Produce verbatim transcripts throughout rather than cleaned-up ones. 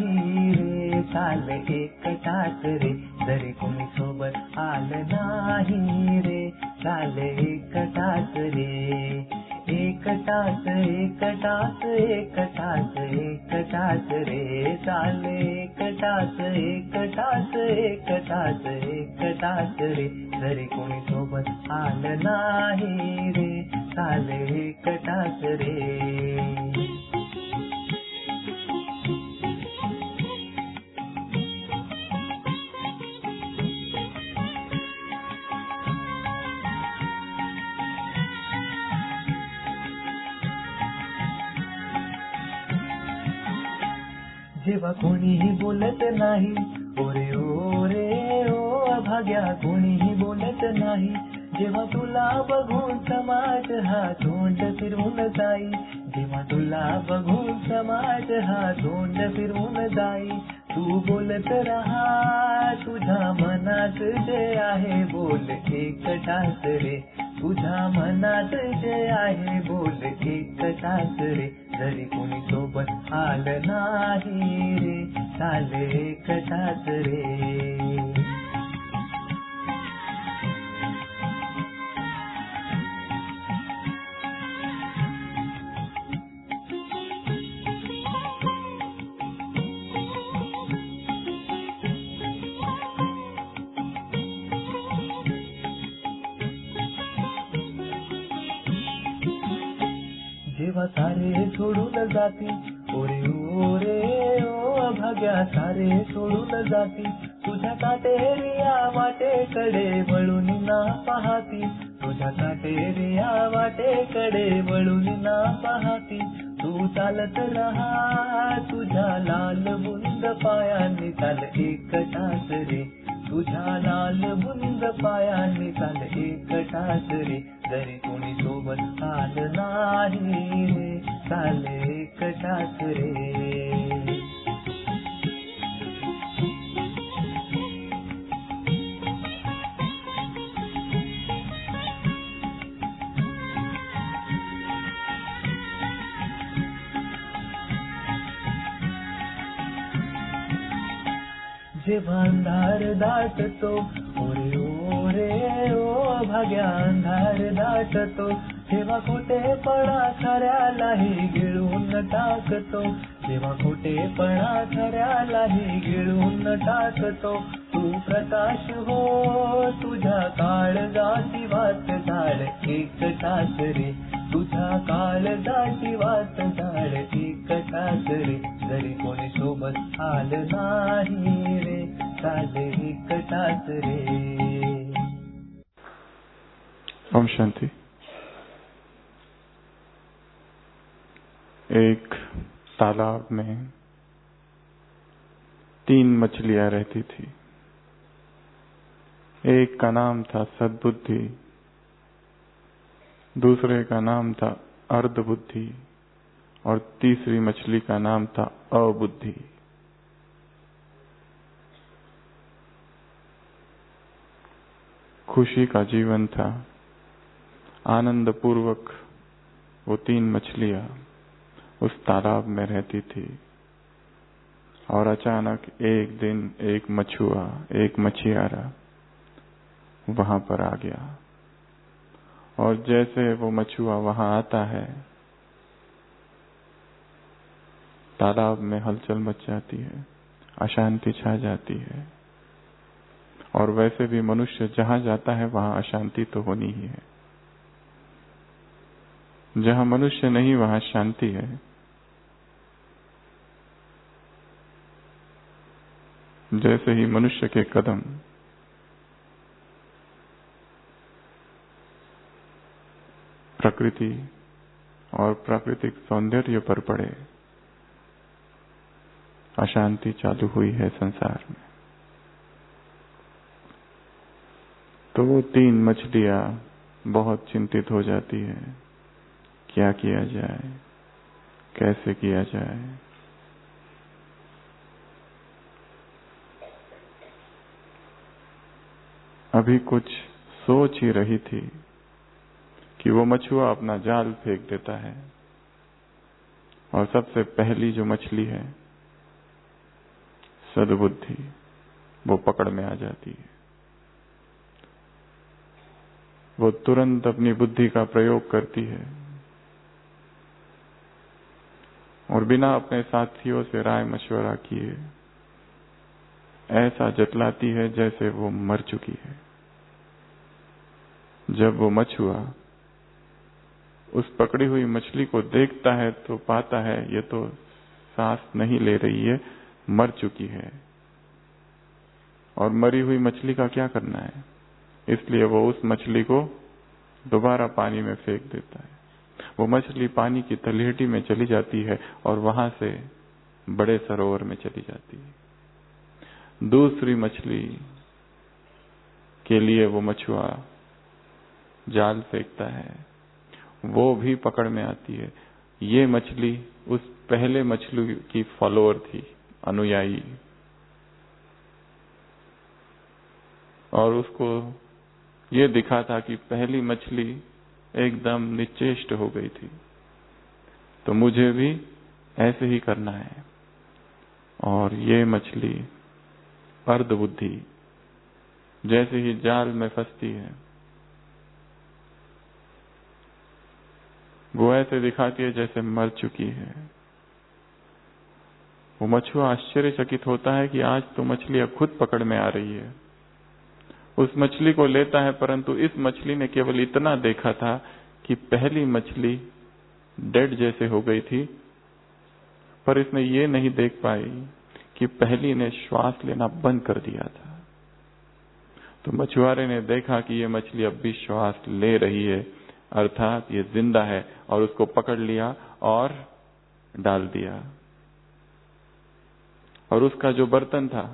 नाही रे, चाल एकटाच रे, जरी कोणी सोबत आलं नाही रे, चाल एकटाच रे, एकटाच एकटाच एकटाच एकटाच रे, चाल एकटाच एकटाच एकटाच एकटाच रे, जरी कोणी सोबत आलं नाही रे, चाल एकटाच रे. जेव्हा कोणीही बोलत नाही, ओरे ओरे ओ अभाग्या, कोणीही बोलत नाही, जेव्हा तुला बघून समाज हा तोंड फिरवून जाई, जेव्हा तुला बघून समाज हा तोंड फिरवून जाई, तू बोलत राहा तुझ्या मनात जे आहे, बोल एकटाच रे, तुझ्या मनात जे आहे, बोल एकटाच रे, जरी कोणी सोबत आलं नाही रे, चाल एकटाच रे. जेव्हा सारे सोडून जाती, ओरे ओरे ओ अभाग्या, सारे सोडून जाती, तुझ्या काटेरिया वाटेकडे वळून ना पाहती, तुझ्या काटेरिया वाटेकडे वळून ना पाहती, तू चालत राहा तुझ्या लाल बुंद पायांनी, चाल एकटाच रे, तुझ्या लाल बुंद पायांनी, चाल एकटाच रे, जरी कोणी सोबत आलं नाही रे, चाल एकटाच रे. जेव्हा अंधार दाटतो, ओरे ओरे ओ भाग्या, अंधार दाटतो, तेव्हा खोटेपणा खऱ्यालाही गिळून टाकतो, तेव्हा खोटेपणा खऱ्यालाही गिळून टाकतो, तू प्रकाश हो तुझ्या काळजाची वाट झाड एकटाच रे, तुझ्या काळजाची वाट झाड एकटाच रे, जरी कोणी सोबत आलं नाही रे, चाल एकटाच रे. ओम शांति. एक तालाब में तीन मछलियां रहती थी. एक का नाम था सद्बुद्धि, दूसरे का नाम था अर्धबुद्धि और तीसरी मछली का नाम था अबुद्धि. खुशी का जीवन था. आनंद पूर्वक वो तीन मछलियां उस तालाब में रहती थी. और अचानक एक दिन एक मछुआ, एक मछियारा वहां पर आ गया. और जैसे वो मछुआ वहां आता है, तालाब में हलचल मच जाती है, अशांति छा जाती है. और वैसे भी मनुष्य जहां जाता है वहां अशांति तो होनी ही है. जहां मनुष्य नहीं वहां शांति है. जैसे ही मनुष्य के कदम प्रकृति और प्राकृतिक सौंदर्य पर पड़े, अशांति चालू हुई है संसार में. तो वो तीन मछलियां बहुत चिंतित हो जाती है. क्या किया जाए, कैसे किया जाए. अभी कुछ सोच ही रही थी कि वो मछुआ अपना जाल फेंक देता है और सबसे पहली जो मछली है सद्बुद्धि वो पकड़ में आ जाती है। वो तुरंत अपनी बुद्धि का प्रयोग करती है और बिना अपने साथियों से राय मशवरा किए ऐसा जतलाती है जैसे वो मर चुकी है। जब वो मछुआ उस पकड़ी हुई मछली को देखता है तो पाता है ये तो सांस नहीं ले रही है, मर चुकी है। और मरी हुई मछली का क्या करना है, इसलिए वो उस मछली को दोबारा पानी में फेंक देता है। वो मछली पानी की तलहटी में चली जाती है और वहां से बड़े सरोवर में चली जाती है। दूसरी मछली के लिए वो मछुआ जाल फेंकता है, वो भी पकड़ में आती है। ये मछली उस पहले मछली की फॉलोअर थी, अनुयायी, और उसको ये दिखा था कि पहली मछली एकदम निश्चेष्ट हो गई थी, तो मुझे भी ऐसे ही करना है। और ये मछली अर्धबुद्धि जैसे ही जाल में फंसती है, वो ऐसे दिखाती है जैसे मर चुकी है। वो मछुआ आश्चर्यचकित होता है कि आज तो मछली अब खुद पकड़ में आ रही है। उस मछली को लेता है, परंतु इस मछली ने केवल इतना देखा था कि पहली मछली डेड जैसे हो गई थी, पर इसने ये नहीं देख पाई कि पहली ने श्वास लेना बंद कर दिया था। तो मछुआरे ने देखा कि ये मछली अब भी श्वास ले रही है, अर्थात ये जिंदा है, और उसको पकड़ लिया और डाल दिया। और उसका जो बर्तन था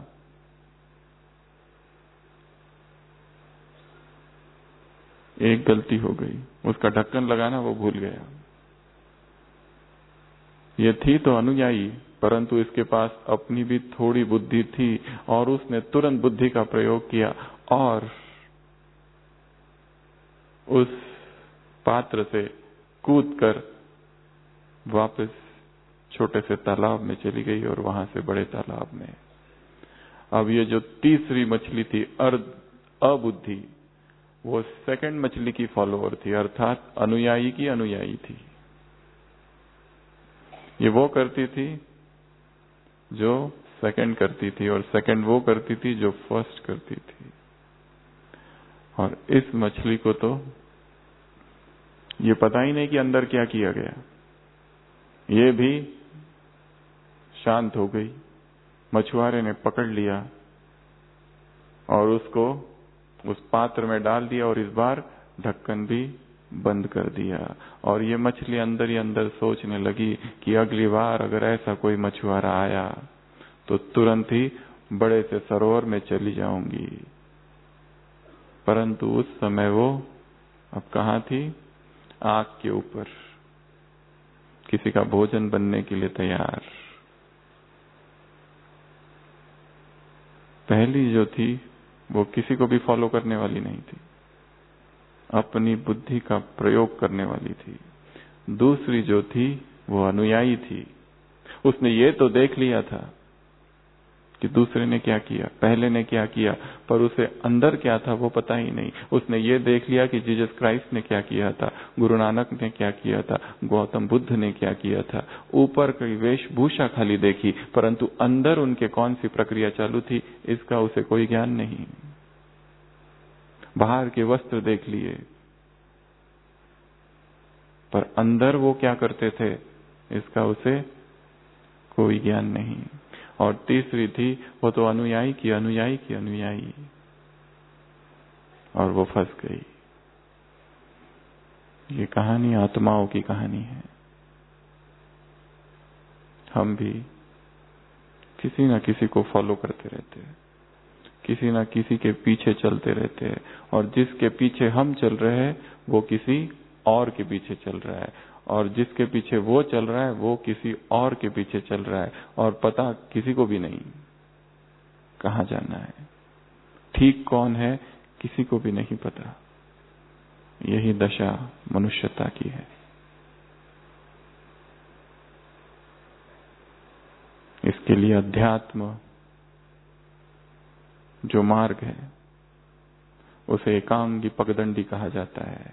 एक गलती हो गई, उसका ढक्कन लगाना वो भूल गया। ये थी तो अनुयायी, परंतु इसके पास अपनी भी थोड़ी बुद्धि थी और उसने तुरंत बुद्धि का प्रयोग किया और उस पात्र से कूदकर वापस छोटे से तालाब में चली गई और वहां से बड़े तालाब में। अब ये जो तीसरी मछली थी अर्ध अबुद्धि, वो सेकंड मछली की फॉलोअर थी, अर्थात अनुयायी की अनुयायी थी। ये वो करती थी जो सेकंड करती थी और सेकंड वो करती थी जो फर्स्ट करती थी। और इस मछली को तो ये पता ही नहीं कि अंदर क्या किया गया। ये भी शांत हो गई। मछुआरे ने पकड़ लिया और उसको उस पात्र में डाल दिया और इस बार ढक्कन भी बंद कर दिया। और ये मछली अंदर ही अंदर सोचने लगी कि अगली बार अगर ऐसा कोई मछुआरा आया तो तुरंत ही बड़े से सरोवर में चली जाऊंगी। परंतु उस समय वो अब कहाँ थी? आग के ऊपर, किसी का भोजन बनने के लिए तैयार। पहली जो थी वो किसी को भी फॉलो करने वाली नहीं थी, अपनी बुद्धि का प्रयोग करने वाली थी। दूसरी जो थी वो अनुयायी थी। उसने ये तो देख लिया था कि दूसरे ने क्या किया, पहले ने क्या किया, पर उसे अंदर क्या था वो पता ही नहीं। उसने ये देख लिया कि जीसस क्राइस्ट ने क्या किया था, गुरु नानक ने क्या किया था, गौतम बुद्ध ने क्या किया था। ऊपर की वेशभूषा खाली देखी, परंतु अंदर उनके कौन सी प्रक्रिया चालू थी इसका उसे कोई ज्ञान नहीं। बाहर के वस्त्र देख लिए, पर अंदर वो क्या करते थे इसका उसे कोई ज्ञान नहीं। और तीसरी थी वो तो अनुयायी की अनुयायी की अनुयायी, और वो फंस गई। ये कहानी आत्माओं की कहानी है। हम भी किसी ना किसी को फॉलो करते रहते हैं, किसी ना किसी के पीछे चलते रहते हैं, और जिसके पीछे हम चल रहे हैं वो किसी और के पीछे चल रहा है, और जिसके पीछे वो चल रहा है वो किसी और के पीछे चल रहा है, और पता किसी को भी नहीं कहाँ जाना है, ठीक कौन है किसी को भी नहीं पता। यही दशा मनुष्यता की है। इसके लिए अध्यात्म जो मार्ग है उसे एकांगी पगडंडी कहा जाता है।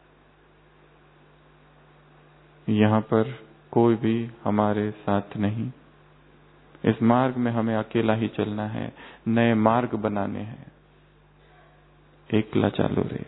यहाँ पर कोई भी हमारे साथ नहीं। इस मार्ग में हमें अकेला ही चलना है, नए मार्ग बनाने हैं। एकला चालो रे।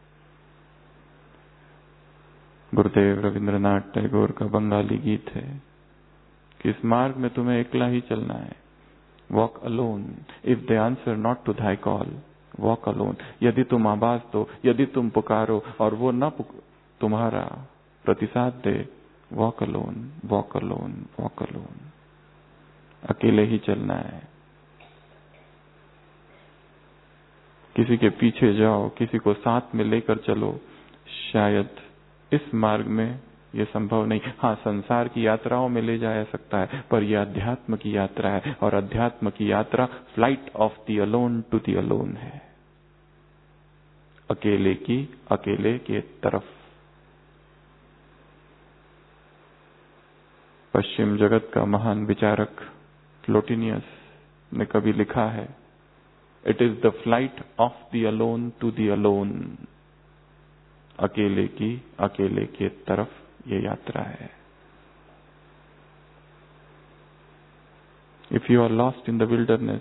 गुरुदेव रविंद्रनाथ टैगोर का बंगाली गीत है कि इस मार्ग में तुम्हें एकला ही चलना है। Walk alone if they answer not to thy call, walk alone. यदि तुम आवाज दो, यदि तुम पुकारो और वो न तुम्हारा प्रतिसाद दे, walk alone, walk alone, walk alone. अकेले ही चलना है। किसी के पीछे जाओ, किसी को साथ में लेकर चलो, शायद इस मार्ग में ये संभव नहीं। हाँ, संसार की यात्राओं में ले जाया सकता है, पर यह अध्यात्म की यात्रा है और अध्यात्म की यात्रा flight of the alone to the alone है। अकेले की अकेले के तरफ। पश्चिम जगत का महान विचारक प्लोटिनियस ने कभी लिखा है, it is the flight of the alone to the alone. अकेले की अकेले के तरफ ये यात्रा है। If you are lost in the wilderness,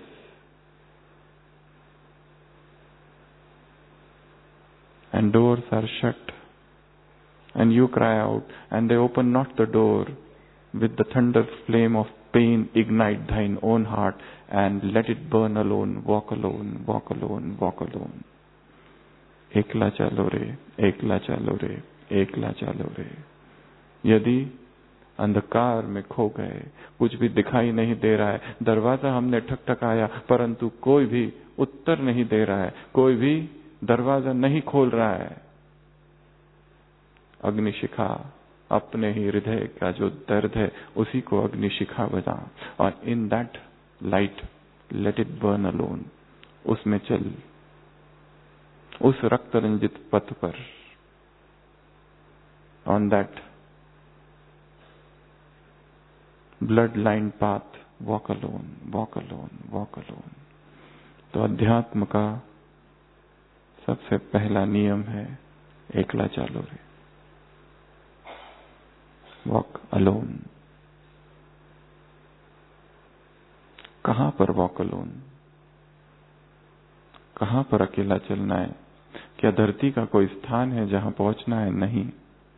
and doors are shut, and you cry out, and they open not the door, with the thunder flame of pain ignite thine own heart, and let it burn alone, walk alone, walk alone, walk alone. एकला चलो रे, एकला चलो रे, एकला चलो रे। यदि अंधकार में खो गए, कुछ भी दिखाई नहीं दे रहा है, दरवाजा हमने ठकठकाया परंतु कोई भी उत्तर नहीं दे रहा है, कोई भी दरवाजा नहीं खोल रहा है, अग्निशिखा अपने ही हृदय का जो दर्द है उसी को अग्निशिखा बजा, और in that light let it burn alone. उसमें चल, उस रक्त रंजित पथ पर, on that blood line path, walk alone, walk alone, walk alone. तो अध्यात्म का सबसे पहला नियम है एकला चालो रे, वॉक अलोन। कहां पर वॉक अलोन? कहां पर अकेला चलना है? क्या धरती का कोई स्थान है जहां पहुंचना है? नहीं।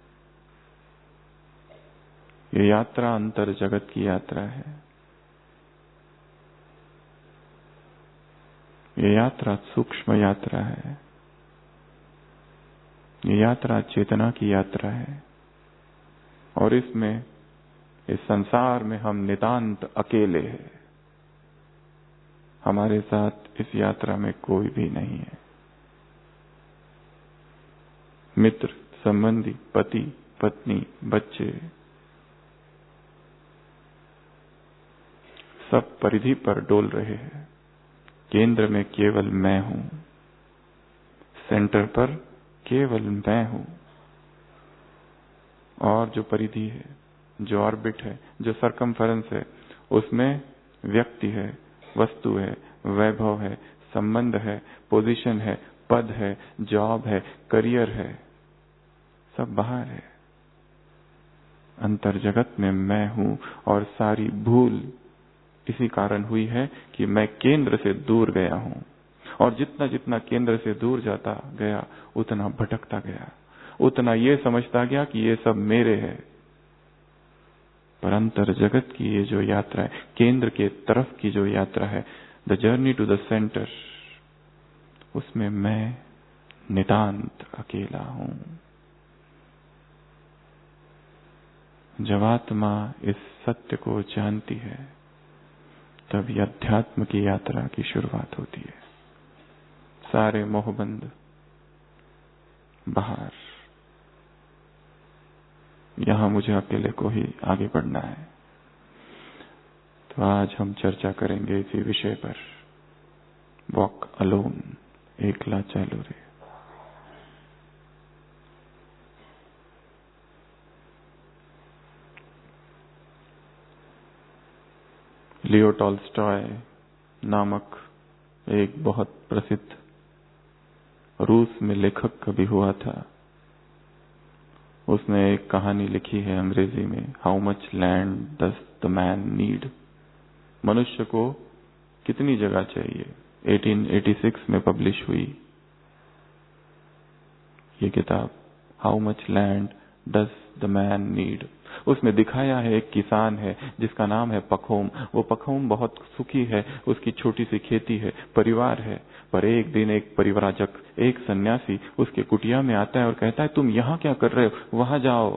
ये यात्रा अंतर जगत की यात्रा है। ये यात्रा सूक्ष्म यात्रा है। ये यात्रा चेतना की यात्रा है। और इसमें, इस संसार में हम नितांत अकेले हैं। हमारे साथ इस यात्रा में कोई भी नहीं है। मित्र, संबंधी, पति, पत्नी, बच्चे, सब परिधि पर डोल रहे हैं। केंद्र में केवल मैं हूं, सेंटर पर केवल मैं हूं। और जो परिधि है, जो ऑर्बिट है, जो सरकमफेरेंस है, उसमें व्यक्ति है, वस्तु है, वैभव है, संबंध है, पोजीशन है, पद है, जॉब है, करियर है, सब बाहर है। अंतर जगत में मैं हूं। और सारी भूल इसी कारण हुई है कि मैं केंद्र से दूर गया हूं। और जितना जितना केंद्र से दूर जाता गया, उतना भटकता गया, उतना ये समझता गया कि ये सब मेरे है। पर अंतर जगत की ये जो यात्रा है, केंद्र के तरफ की जो यात्रा है, the journey to the centre, उसमें मैं नितांत अकेला हूं। जब आत्मा इस सत्य को जानती है, तब ये अध्यात्म की यात्रा की शुरुआत होती है। सारे मोहबंद बाहर, यहां मुझे अकेले को ही आगे बढ़ना है। तो आज हम चर्चा करेंगे इसी विषय पर, वॉक अलोन, एकला चलो रे। लियो टॉल्स्टॉय नामक एक बहुत प्रसिद्ध रूस में लेखक कभी हुआ था। उसने एक कहानी लिखी है अंग्रेजी में, how much land does the man need. मनुष्य को कितनी जगह चाहिए। अठारह सौ छियासी में पब्लिश हुई ये किताब, how much land does the man need. उसमें दिखाया है एक किसान है जिसका नाम है पखोम। वो पखोम बहुत सुखी है, उसकी छोटी सी खेती है, परिवार है। पर एक दिन एक परिव्राजक, एक सन्यासी उसके कुटिया में आता है और कहता है, तुम यहाँ क्या कर रहे हो, वहां जाओ।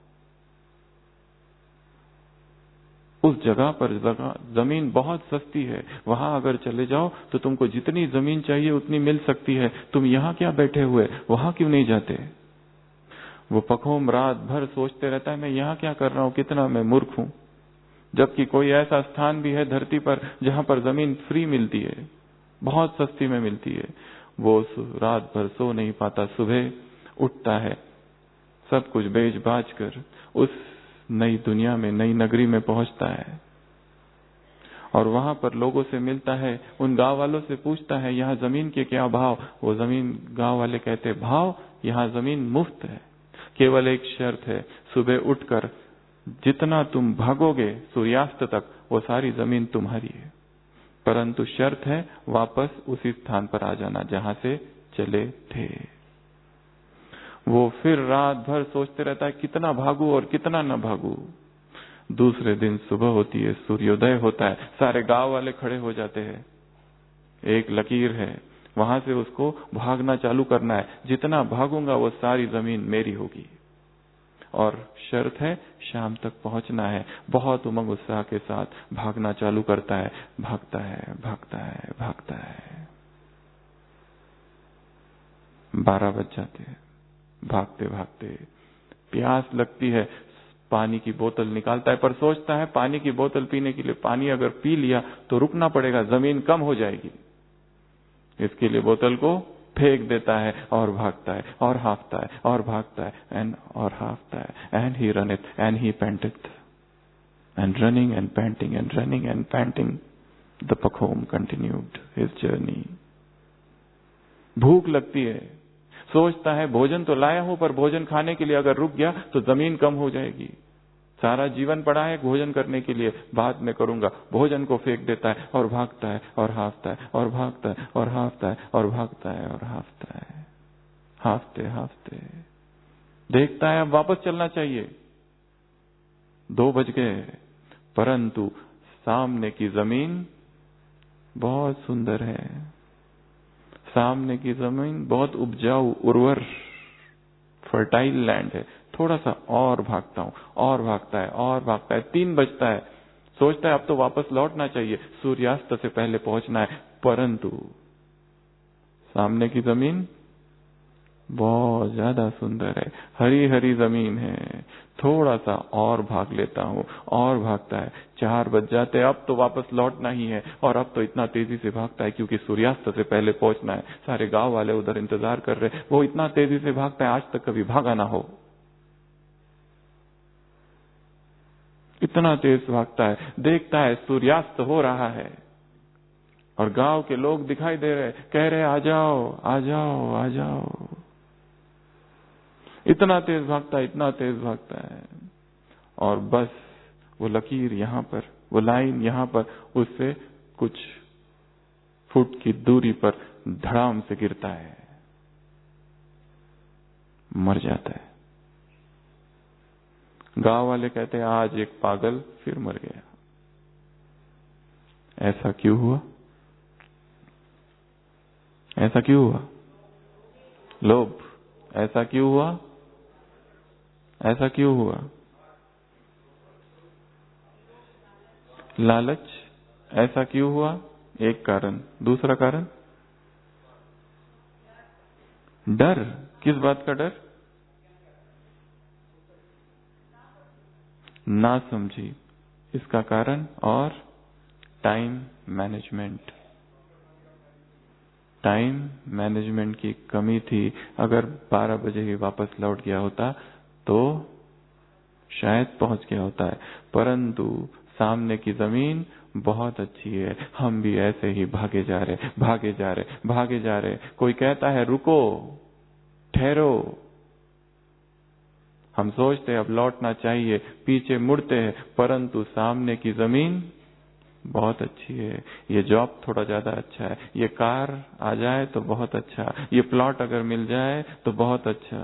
उस जगह पर जगह जमीन बहुत सस्ती है, वहां अगर चले जाओ तो तुमको जितनी जमीन चाहिए उतनी मिल सकती है। तुम यहाँ क्या बैठे हुए, वहां क्यों नहीं जाते। वो पखोम रात भर सोचते रहता है, मैं यहाँ क्या कर रहा हूँ, कितना मैं मूर्ख हूँ। जबकि कोई ऐसा स्थान भी है धरती पर जहां पर जमीन फ्री मिलती है, बहुत सस्ती में मिलती है। वो रात भर सो नहीं पाता, सुबह उठता है, सब कुछ बेच बाच कर उस नई दुनिया में, नई नगरी में पहुंचता है और वहां पर लोगों से मिलता है। उन गांव वालों से पूछता है, यहाँ जमीन के क्या भाव। वो जमीन, गांव वाले कहते, भाव, यहाँ जमीन मुफ्त है, केवल एक शर्त है, सुबह उठकर जितना तुम भागोगे सूर्यास्त तक वो सारी जमीन तुम्हारी है, परंतु शर्त है वापस उसी स्थान पर आ जाना जहां से चले थे। वो फिर रात भर सोचते रहता है, कितना भागू और कितना न भागू। दूसरे दिन सुबह होती है, सूर्योदय होता है, सारे गांव वाले खड़े हो जाते हैं। एक लकीर है, वहां से उसको भागना चालू करना है। जितना भागूंगा वो सारी जमीन मेरी होगी और शर्त है शाम तक पहुंचना है। बहुत उमंग उत्साह के साथ भागना चालू करता है, भागता है, भागता है, भागता है। बारह बज जाते हैं, भागते भागते प्यास लगती है, पानी की बोतल निकालता है, पर सोचता है पानी की बोतल पीने के लिए, पानी अगर पी लिया तो रुकना पड़ेगा, जमीन कम हो जाएगी। इसके लिए बोतल को फेंक देता है और भागता है और हाफता है और भागता है एंड और हाफता है and he runneth and he panteth and running and panting and running and panting the Pahom continued his journey. भूख लगती है, सोचता है भोजन तो लाया हूं, पर भोजन खाने के लिए अगर रुक गया तो जमीन कम हो जाएगी। सारा जीवन पड़ा है भोजन करने के लिए, बाद में करूंगा। भोजन को फेंक देता है और भागता है और हाफता है और भागता है और हाफता है और भागता है और हाफता है, हाफते हाफते देखता है अब वापस चलना चाहिए। दो बज गए, परंतु सामने की जमीन बहुत सुंदर है, सामने की जमीन बहुत उपजाऊ, उर्वर, फर्टाइल लैंड है। थोड़ा सा और भागता हूं, और भागता है और भागता है। तीन बजता है, सोचता है अब तो वापस लौटना चाहिए, सूर्यास्त से पहले पहुंचना है, परंतु सामने की जमीन बहुत ज्यादा सुंदर है, हरी हरी जमीन है। थोड़ा सा और भाग लेता हूं, और भागता है। चार बज जाते, अब तो वापस लौटना ही है, और अब तो इतना तेजी से भागता है क्योंकि सूर्यास्त से पहले पहुंचना है। सारे गांव वाले उधर इंतजार कर रहे, वो इतना तेजी से भागता है आज तक कभी भागा ना हो, इतना तेज भागता है। देखता है सूर्यास्त हो रहा है और गांव के लोग दिखाई दे रहे, कह रहे आ जाओ आ जाओ आ जाओ। इतना तेज भागता है, इतना तेज भागता है, और बस वो लकीर यहां पर, वो लाइन यहां पर, उससे कुछ फुट की दूरी पर धड़ाम से गिरता है, मर जाता है। गांव वाले कहते हैं आज एक पागल फिर मर गया। ऐसा क्यों हुआ? ऐसा क्यों हुआ? लोभ। ऐसा क्यों हुआ? ऐसा क्यों हुआ? लालच। ऐसा क्यों हुआ? एक कारण। दूसरा कारण डर। किस बात का डर? ना समझी, इसका कारण। और टाइम मैनेजमेंट। टाइम मैनेजमेंट की कमी थी। अगर बारह बजे ही वापस लौट गया होता तो शायद पहुंच गया होता है, परंतु सामने की जमीन बहुत अच्छी है, हम भी ऐसे ही भागे जा रहे भागे जा रहे भागे जा रहे। कोई कहता है रुको, ठहरो, हम सोचते हैं अब लौटना चाहिए, पीछे मुड़ते हैं, परंतु सामने की जमीन बहुत अच्छी है, ये जॉब थोड़ा ज्यादा अच्छा है, ये कार आ जाए तो बहुत अच्छा, ये प्लॉट अगर मिल जाए तो बहुत अच्छा,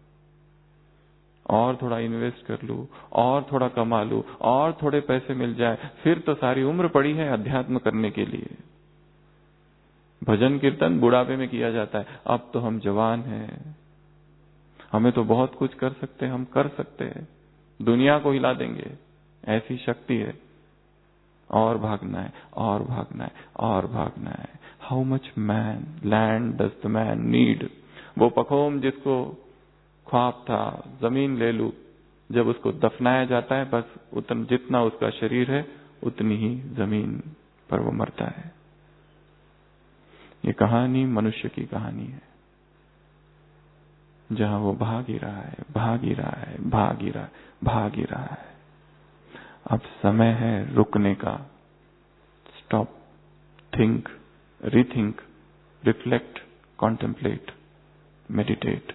और थोड़ा इन्वेस्ट कर लूं, और थोड़ा कमा लूं, और थोड़े पैसे मिल जाए, फिर तो सारी उम्र पड़ी है अध्यात्म करने के लिए। भजन कीर्तन बुढ़ापे में किया जाता है, अब तो हम जवान हैं, हमें तो बहुत कुछ कर सकते हैं, हम कर सकते हैं, दुनिया को हिला देंगे, ऐसी शक्ति है। और भागना है, और भागना है, और भागना है। How much man land does the man need. वो पखोम जिसको ख्वाब था जमीन ले लूं, जब उसको दफनाया जाता है बस उतना जितना उसका शरीर है उतनी ही जमीन पर वो मरता है। ये कहानी मनुष्य की कहानी है, जहां वो भाग ही रहा है, भाग ही रहा है, भाग ही रहा है, भाग ही रहा है। अब समय है रुकने का। Stop, think, rethink, reflect, contemplate, meditate,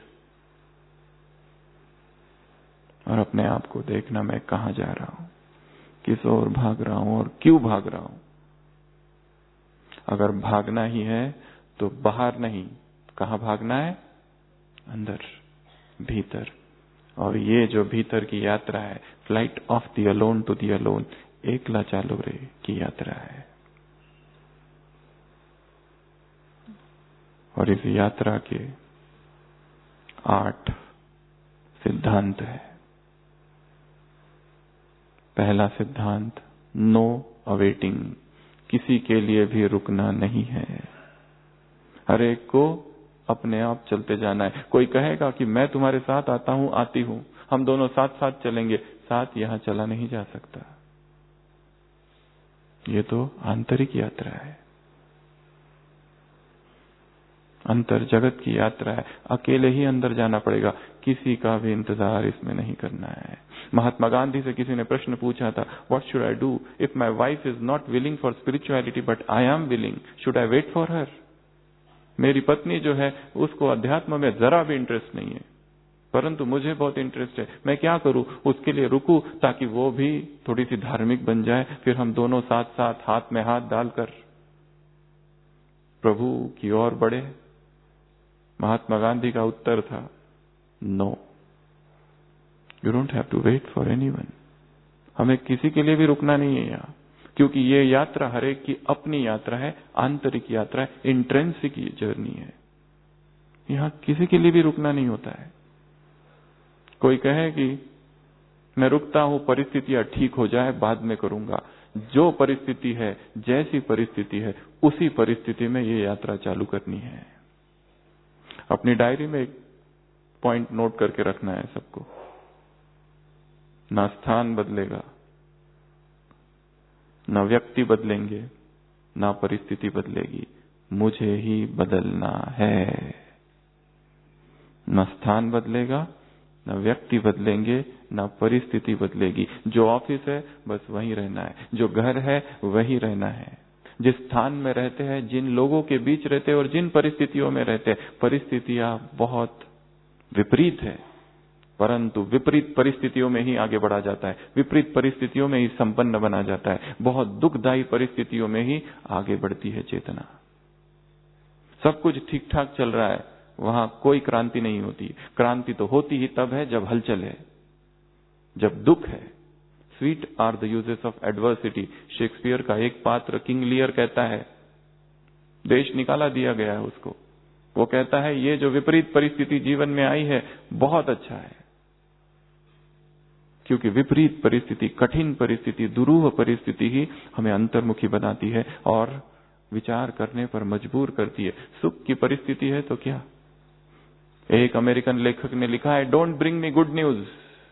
और अपने आप को देखना, मैं कहां जा रहा हूं, किस ओर भाग रहा हूं और क्यों भाग रहा हूं। अगर भागना ही है तो बाहर नहीं, कहां भागना है? अंदर, भीतर। और ये जो भीतर की यात्रा है, flight of the alone to the alone, Ekla Chalo रे की यात्रा है। और इस यात्रा के आठ सिद्धांत है। पहला सिद्धांत, नो अवेटिंग, किसी के लिए भी रुकना नहीं है, हर एक को अपने आप चलते जाना है। कोई कहेगा कि मैं तुम्हारे साथ आता हूं, आती हूं, हम दोनों साथ साथ चलेंगे, साथ यहां चला नहीं जा सकता। ये तो आंतरिक यात्रा है, अंतर जगत की यात्रा है, अकेले ही अंदर जाना पड़ेगा, किसी का भी इंतजार इसमें नहीं करना है। महात्मा गांधी से किसी ने प्रश्न पूछा था, what should I do if my wife is not willing for spirituality but I am willing, should I wait for her. मेरी पत्नी जो है उसको अध्यात्म में जरा भी इंटरेस्ट नहीं है, परंतु मुझे बहुत इंटरेस्ट है, मैं क्या करूं, उसके लिए रुकूं ताकि वो भी थोड़ी सी धार्मिक बन जाए, फिर हम दोनों साथ साथ हाथ में हाथ डालकर प्रभु की ओर बढ़े। महात्मा गांधी का उत्तर था, no, you don't have to wait for anyone. हमें किसी के लिए भी रुकना नहीं है यहाँ, क्योंकि ये यात्रा हर एक की अपनी यात्रा है, आंतरिक यात्रा है, इंट्रेंसिक जर्नी है, यहाँ किसी के लिए भी रुकना नहीं होता है। कोई कहे कि मैं रुकता हूं, परिस्थितियां ठीक हो जाए बाद में करूंगा, जो परिस्थिति है, जैसी परिस्थिति है, उसी परिस्थिति में ये यात्रा चालू करनी है। अपनी डायरी में एक पॉइंट नोट करके रखना है सबको, ना स्थान बदलेगा, ना व्यक्ति बदलेंगे, ना परिस्थिति बदलेगी, मुझे ही बदलना है। ना स्थान बदलेगा, ना व्यक्ति बदलेंगे, ना परिस्थिति बदलेगी। जो ऑफिस है बस वहीं रहना है, जो घर है वहीं रहना है, जिस स्थान में रहते हैं, जिन लोगों के बीच रहते हैं और जिन परिस्थितियों में रहते हैं, परिस्थितियां बहुत विपरीत है, परंतु विपरीत परिस्थितियों में ही आगे बढ़ा जाता है, विपरीत परिस्थितियों में ही संपन्न बना जाता है, बहुत दुखदायी परिस्थितियों में ही आगे बढ़ती है चेतना। सब कुछ ठीक ठाक चल रहा है, वहां कोई क्रांति नहीं होती। क्रांति तो होती ही तब है जब हलचल है, जब दुख है। Sweet are the uses of adversity. Shakespeare का एक पात्र किंग लियर कहता है, देश निकाला दिया गया है उसको, वो कहता है ये जो विपरीत परिस्थिति जीवन में आई है बहुत अच्छा है, क्योंकि विपरीत परिस्थिति, कठिन परिस्थिति, दुरूह परिस्थिति ही हमें अंतर्मुखी बनाती है और विचार करने पर मजबूर करती है। सुख की परिस्थिति है तो क्या, एक अमेरिकन लेखक ने लिखा है, don't bring me good news,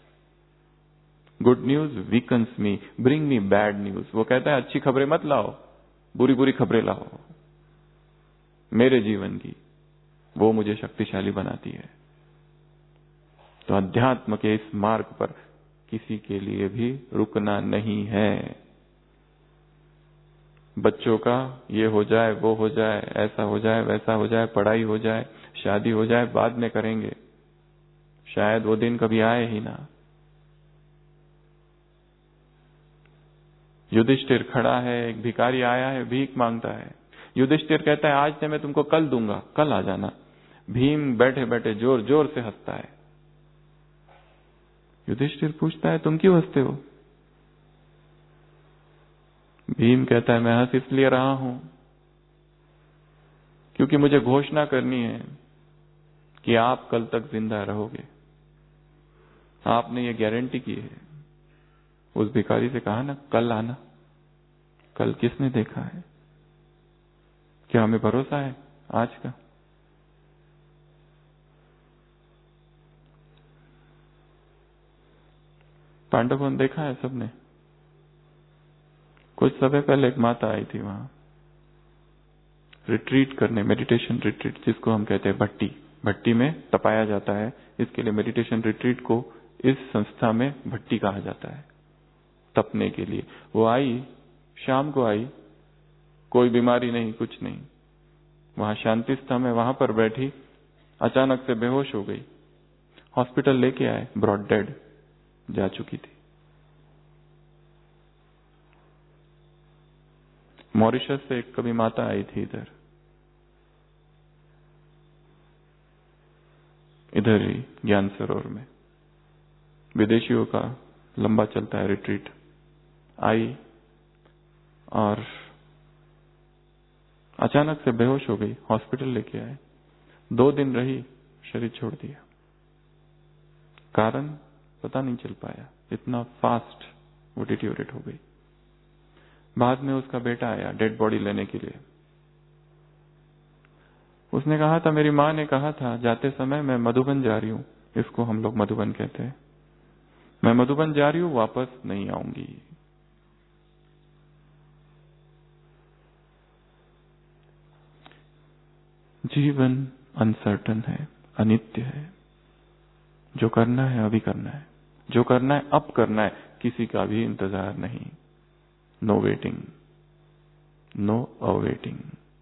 good news weakens me, bring me bad news. वो कहता है अच्छी खबरें मत लाओ, बुरी बुरी खबरें लाओ मेरे जीवन की, वो मुझे शक्तिशाली बनाती है। तो अध्यात्म के इस मार्ग पर किसी के लिए भी रुकना नहीं है। बच्चों का ये हो जाए, वो हो जाए, ऐसा हो जाए, वैसा हो जाए, पढ़ाई हो जाए, शादी हो जाए, बाद में करेंगे। शायद वो दिन कभी आए ही ना। युधिष्ठिर खड़ा है, एक भिखारी आया है, भीख मांगता है। युधिष्ठिर कहता है आज से मैं तुमको कल दूंगा, कल आ जाना। भीम बैठे बैठे जोर जोर से हंसता है। युधिष्ठिर पूछता है तुम क्यों हंसते हो? भीम कहता है मैं हंस इसलिए रहा हूं क्योंकि मुझे घोषणा करनी है कि आप कल तक जिंदा रहोगे। आपने ये गारंटी की है। उस भिखारी से कहा ना कल आना। कल किसने देखा है? क्या हमें भरोसा है आज का? पांडवों ने देखा है सबने। कुछ समय पहले एक माता आई थी वहां रिट्रीट करने, मेडिटेशन रिट्रीट जिसको हम कहते हैं भट्टी। भट्टी में तपाया जाता है, इसके लिए मेडिटेशन रिट्रीट को इस संस्था में भट्टी कहा जाता है, तपने के लिए। वो आई, शाम को आई, कोई बीमारी नहीं, कुछ नहीं। वहां शांति स्तंभ में वहां पर बैठी, अचानक से बेहोश हो गई। हॉस्पिटल लेके आए, ब्रॉड डेड, जा चुकी थी। मॉरिशस से एक कभी माता आई थी इधर इधर ही ज्ञान सरोवर में, विदेशियों का लंबा चलता है रिट्रीट। आई और अचानक से बेहोश हो गई, हॉस्पिटल लेके आए। दो दिन रही, शरीर छोड़ दिया। कारण पता नहीं चल पाया, इतना फास्ट वो डिटीरियोरेट हो गई। बाद में उसका बेटा आया डेड बॉडी लेने के लिए। उसने कहा था मेरी मां ने कहा था जाते समय मैं मधुबन जा रही हूं, इसको हम लोग मधुबन कहते हैं, मैं मधुबन जा रही हूं, वापस नहीं आऊंगी। जीवन अनसर्टन है, अनित्य है। जो करना है अभी करना है, जो करना है अब करना है, किसी का भी इंतजार नहीं। No waiting, no awaiting.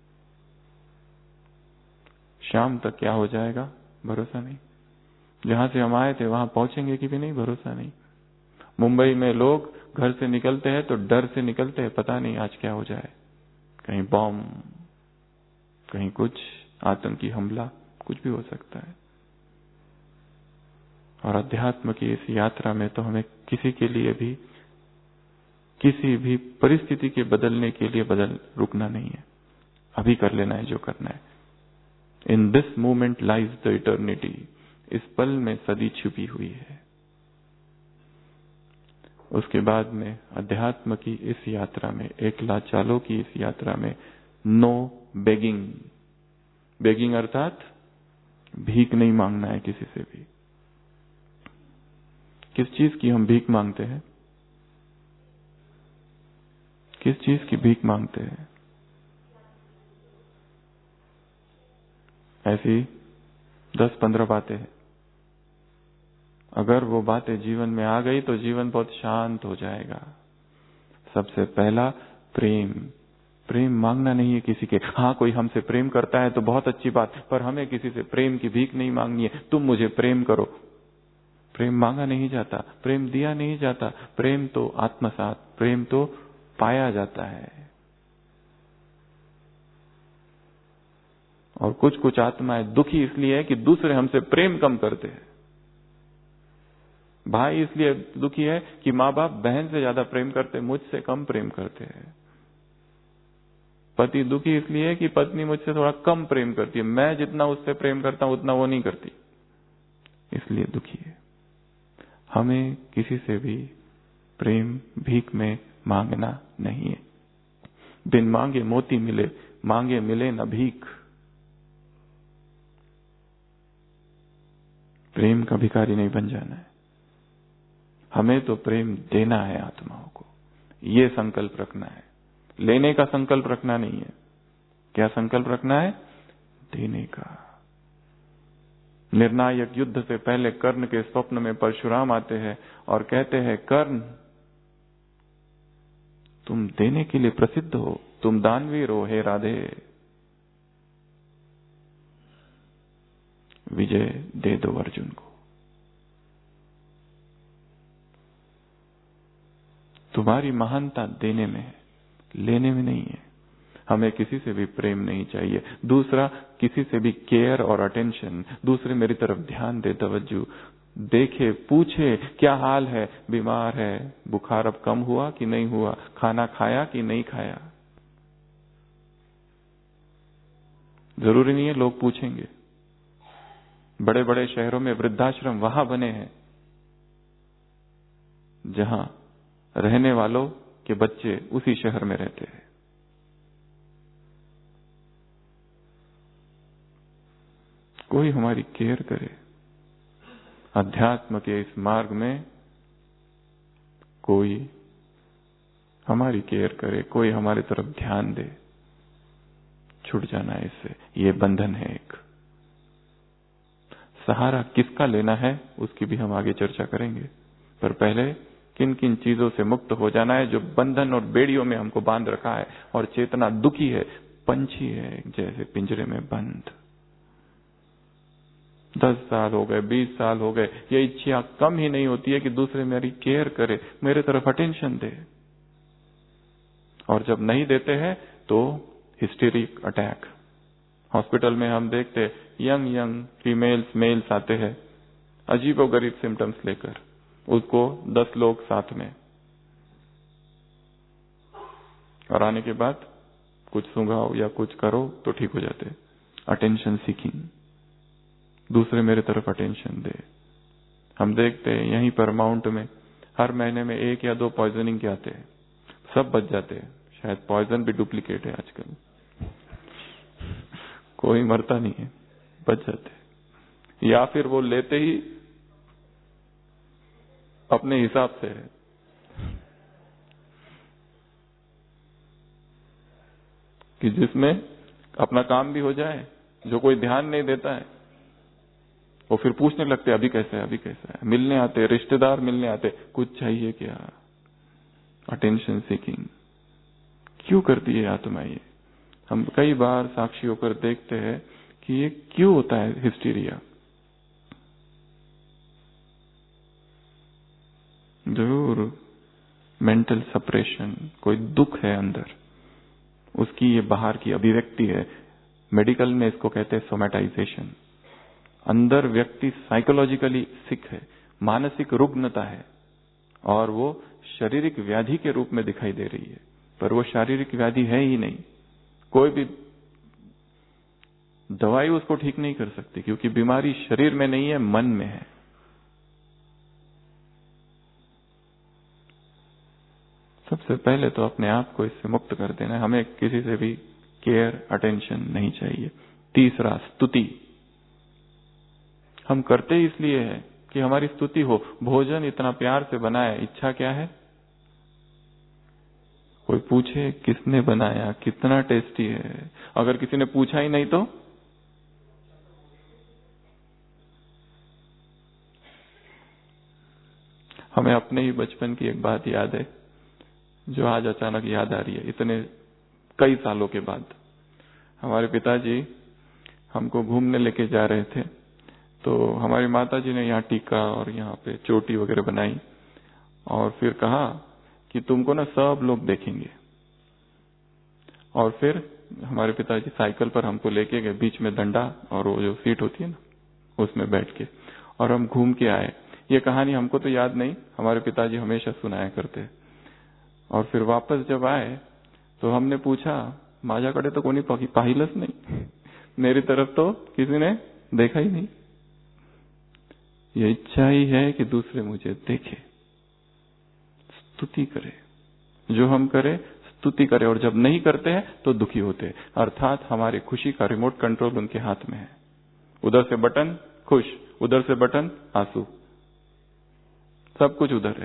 शाम तक क्या हो जाएगा भरोसा नहीं। जहां से हम आए थे वहां पहुंचेंगे कि भी नहीं, भरोसा नहीं। मुंबई में लोग घर से निकलते हैं तो डर से निकलते हैं, पता नहीं आज क्या हो जाए, कहीं बॉम्ब, कहीं कुछ आतंकी हमला, कुछ भी हो सकता है। और अध्यात्म की इस यात्रा में तो हमें किसी के लिए भी, किसी भी परिस्थिति के बदलने के लिए बदल रुकना नहीं है, अभी कर लेना है जो करना है। In this moment lies the eternity. इस पल में सदी छुपी हुई है। उसके बाद में अध्यात्म की इस यात्रा में, एक लाचालों की इस यात्रा में, नो बेगिंग। बेगिंग अर्थात भीख नहीं मांगना है किसी से भी। किस चीज की हम भीख मांगते हैं? किस चीज की भीख मांगते हैं? ऐसी दस पंद्रह बातें हैं। अगर वो बातें जीवन में आ गई तो जीवन बहुत शांत हो जाएगा। सबसे पहला प्रेम। प्रेम मांगना नहीं है किसी के। हाँ, कोई हमसे प्रेम करता है तो बहुत अच्छी बात, पर हमें किसी से प्रेम की भीख नहीं मांगनी है, तुम मुझे प्रेम करो। प्रेम मांगा नहीं जाता, प्रेम दिया नहीं जाता। प्रेम तो आत्मसात, प्रेम तो पाया जाता है। और कुछ कुछ आत्माएं दुखी इसलिए है कि दूसरे हमसे प्रेम कम करते हैं। भाई इसलिए दुखी है कि माँ बाप बहन से ज्यादा प्रेम करते, मुझसे कम प्रेम करते हैं। पति दुखी इसलिए है कि पत्नी मुझसे थोड़ा कम प्रेम करती है, मैं जितना उससे प्रेम करता हूं उतना वो नहीं करती, इसलिए दुखी है। हमें किसी से भी प्रेम भीख में मांगना नहीं है। बिन मांगे मोती मिले, मांगे मिले न भीख। प्रेम का भिखारी नहीं बन जाना है। हमें तो प्रेम देना है आत्माओं को, ये संकल्प रखना है। लेने का संकल्प रखना नहीं है। क्या संकल्प रखना है? देने का। निर्णायक युद्ध से पहले कर्ण के स्वप्न में परशुराम आते हैं और कहते हैं, कर्ण तुम देने के लिए प्रसिद्ध हो, तुम दानवीर हो हे राधे, विजय दे दो अर्जुन को। तुम्हारी महानता देने में है, लेने में नहीं है। हमें किसी से भी प्रेम नहीं चाहिए, दूसरा किसी से भी केयर और अटेंशन, दूसरे मेरी तरफ ध्यान दे, तवज्जो देखे, पूछे क्या हाल है, बीमार है, बुखार अब कम हुआ कि नहीं हुआ, खाना खाया कि नहीं खाया। जरूरी नहीं है लोग पूछेंगे। बड़े बड़े शहरों में वृद्धाश्रम वहां बने हैं जहां रहने वालों के बच्चे उसी शहर में रहते हैं। कोई हमारी केयर करे। अध्यात्म के इस मार्ग में कोई हमारी केयर करे, कोई हमारी तरफ ध्यान दे, छूट जाना है इससे। ये बंधन है एक। सहारा किसका लेना है उसकी भी हम आगे चर्चा करेंगे, पर पहले किन किन चीजों से मुक्त हो जाना है जो बंधन और बेड़ियों में हमको बांध रखा है। और चेतना दुखी है, पंछी है जैसे पिंजरे में बंद। दस साल हो गए, बीस साल हो गए, ये इच्छा कम ही नहीं होती है कि दूसरे मेरी केयर करे, मेरे तरफ अटेंशन दे। और जब नहीं देते हैं तो हिस्टेरिक अटैक। हॉस्पिटल में हम देखते यंग यंग फीमेल्स मेल्स आते हैं अजीबोगरीब सिम्टम्स लेकर, उसको दस लोग साथ में, और आने के बाद कुछ सुंघाओ या कुछ करो तो ठीक हो जाते। अटेंशन सीकिंग, दूसरे मेरे तरफ अटेंशन दे। हम देखते हैं यहीं पर माउंट में हर महीने में एक या दो पॉइजनिंग के आते हैं, सब बच जाते हैं। शायद पॉइजन भी डुप्लीकेट है आजकल, कोई मरता नहीं है, बच जाते हैं। या फिर वो लेते ही अपने हिसाब से है। कि जिसमें अपना काम भी हो जाए, जो कोई ध्यान नहीं देता है वो फिर पूछने लगते अभी कैसा है, अभी कैसा है। मिलने आते, रिश्तेदार मिलने आते, कुछ चाहिए क्या। अटेंशन सीकिंग क्यों करती है आत्मा ये। हम कई बार साक्षी होकर देखते हैं कि ये क्यों होता है हिस्टीरिया। जरूर मेंटल सप्रेशन, कोई दुख है अंदर, उसकी ये बाहर की अभिव्यक्ति है। मेडिकल में इसको कहते हैं सोमैटाइजेशन। अंदर व्यक्ति साइकोलॉजिकली सिक है, मानसिक रुग्णता है, और वो शारीरिक व्याधि के रूप में दिखाई दे रही है, पर वो शारीरिक व्याधि है ही नहीं। कोई भी दवाई उसको ठीक नहीं कर सकती, क्योंकि बीमारी शरीर में नहीं है, मन में है। सबसे पहले तो अपने आप को इससे मुक्त कर देना है। हमें किसी से भी केयर अटेंशन नहीं चाहिए। तीसरा, स्तुति। हम करते इसलिए है कि हमारी स्तुति हो। भोजन इतना प्यार से बना है, इच्छा क्या है कोई पूछे किसने बनाया, कितना टेस्टी है। अगर किसी ने पूछा ही नहीं तो हमें अपने ही बचपन की एक बात याद है जो आज अचानक याद आ रही है। इतने कई सालों के बाद हमारे पिताजी हमको घूमने लेके जा रहे थे, तो हमारी माताजी ने यहाँ टीका और यहाँ पे चोटी वगैरह बनाई और फिर कहा कि तुमको ना सब लोग देखेंगे। और फिर हमारे पिताजी साइकिल पर हमको लेके गए, बीच में डंडा और वो जो सीट होती है ना उसमें बैठ के, और हम घूम के आए। ये कहानी हमको तो याद नहीं, हमारे पिताजी हमेशा सुनाया करते। और फिर वापस जब आए तो हमने पूछा, माझ्याकडे तो कोणी पाहिलंच नहीं, मेरी तरफ तो किसी ने देखा ही नहीं। ये इच्छा ही है कि दूसरे मुझे देखे, स्तुति करे। जो हम करें स्तुति करे, और जब नहीं करते हैं तो दुखी होते हैं। अर्थात हमारी खुशी का रिमोट कंट्रोल उनके हाथ में है। उधर से बटन खुश, उधर से बटन आंसू, सब कुछ उधर है।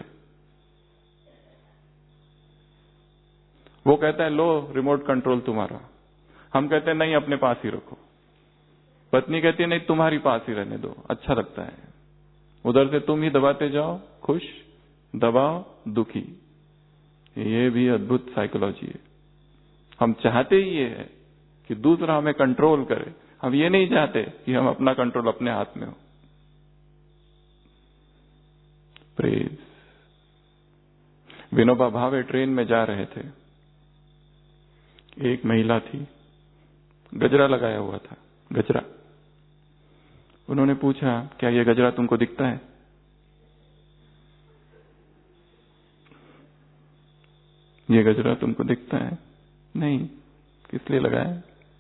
वो कहता है लो रिमोट कंट्रोल तुम्हारा, हम कहते हैं नहीं अपने पास ही रखो। पत्नी कहती है नहीं तुम्हारी पास ही रहने दो, अच्छा लगता है। उधर से तुम ही दबाते जाओ, खुश, दबाओ, दुखी। ये भी अद्भुत साइकोलॉजी है। हम चाहते ही ये है कि दूसरा हमें कंट्रोल करे, हम ये नहीं चाहते कि हम अपना कंट्रोल अपने हाथ में हो। प्रेज। विनोबा भावे ट्रेन में जा रहे थे, एक महिला थी, गजरा लगाया हुआ था, गजरा। उन्होंने पूछा, क्या ये गजरा तुमको दिखता है? ये गजरा तुमको दिखता है? नहीं। किस लिए लगाया?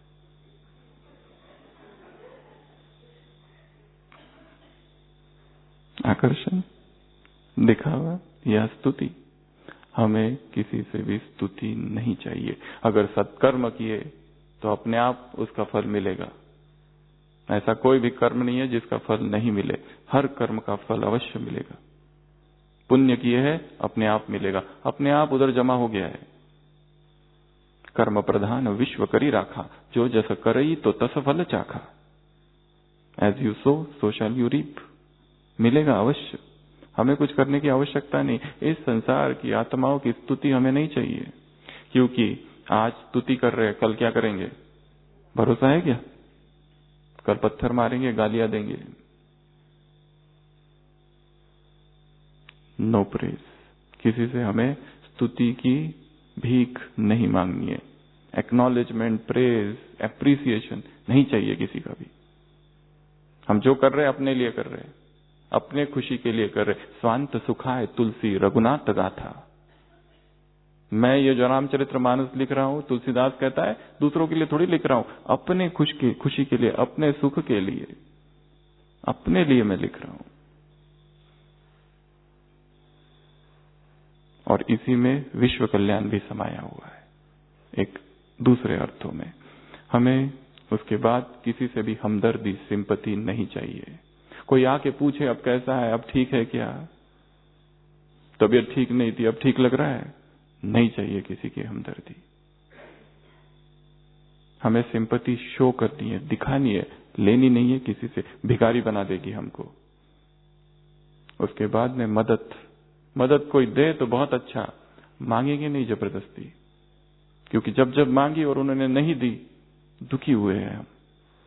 आकर्षण, दिखावा या स्तुति? हमें किसी से भी स्तुति नहीं चाहिए। अगर सत्कर्म किए तो अपने आप उसका फल मिलेगा। ऐसा कोई भी कर्म नहीं है जिसका फल नहीं मिले, हर कर्म का फल अवश्य मिलेगा। पुण्य किए है अपने आप मिलेगा, अपने आप उधर जमा हो गया है। कर्म प्रधान विश्व करी राखा, जो जस करई तो तस फल चाखा। As you sow so shall you reap. मिलेगा अवश्य, हमें कुछ करने की आवश्यकता नहीं। इस संसार की आत्माओं की स्तुति हमें नहीं चाहिए, क्योंकि आज स्तुति कर रहे हैं, कल क्या करेंगे भरोसा है क्या? कल पत्थर मारेंगे, गालियां देंगे। No praise. किसी से हमें स्तुति की भीख नहीं मांगनी है। एक्नॉलेजमेंट, प्रेज, एप्रिसिएशन नहीं चाहिए किसी का भी। हम जो कर रहे हैं अपने लिए कर रहे हैं, अपने खुशी के लिए कर रहे। स्वांत सुखाय तुलसी रघुनाथ गाथा। मैं ये जो रामचरित्र मानस लिख रहा हूं, तुलसीदास कहता है दूसरों के लिए थोड़ी लिख रहा हूं, अपने खुश की खुशी के लिए, अपने सुख के लिए, अपने लिए मैं लिख रहा हूं। और इसी में विश्व कल्याण भी समाया हुआ है एक दूसरे अर्थों में। हमें उसके बाद किसी से भी हमदर्दी, सिंपैथी नहीं चाहिए। कोई आके पूछे अब कैसा है, अब ठीक है क्या, तबीयत ठीक नहीं थी अब ठीक लग रहा है, नहीं चाहिए किसी की हमदर्दी। हमें सिंपैथी शो करनी है, दिखानी है, लेनी नहीं है किसी से। भिखारी बना देगी हमको। उसके बाद में मदद, मदद कोई दे तो बहुत अच्छा, मांगेंगे नहीं जबरदस्ती, क्योंकि जब जब मांगी और उन्होंने नहीं दी दुखी हुए हैं हम।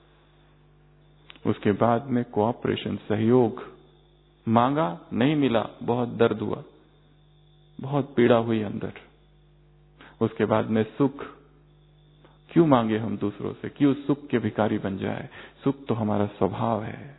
उसके बाद में कोऑपरेशन, सहयोग। मांगा नहीं मिला, बहुत दर्द हुआ, बहुत पीड़ा हुई अंदर। उसके बाद में सुख। क्यों मांगे हम दूसरों से, क्यों सुख के भिखारी बन जाए? सुख तो हमारा स्वभाव है।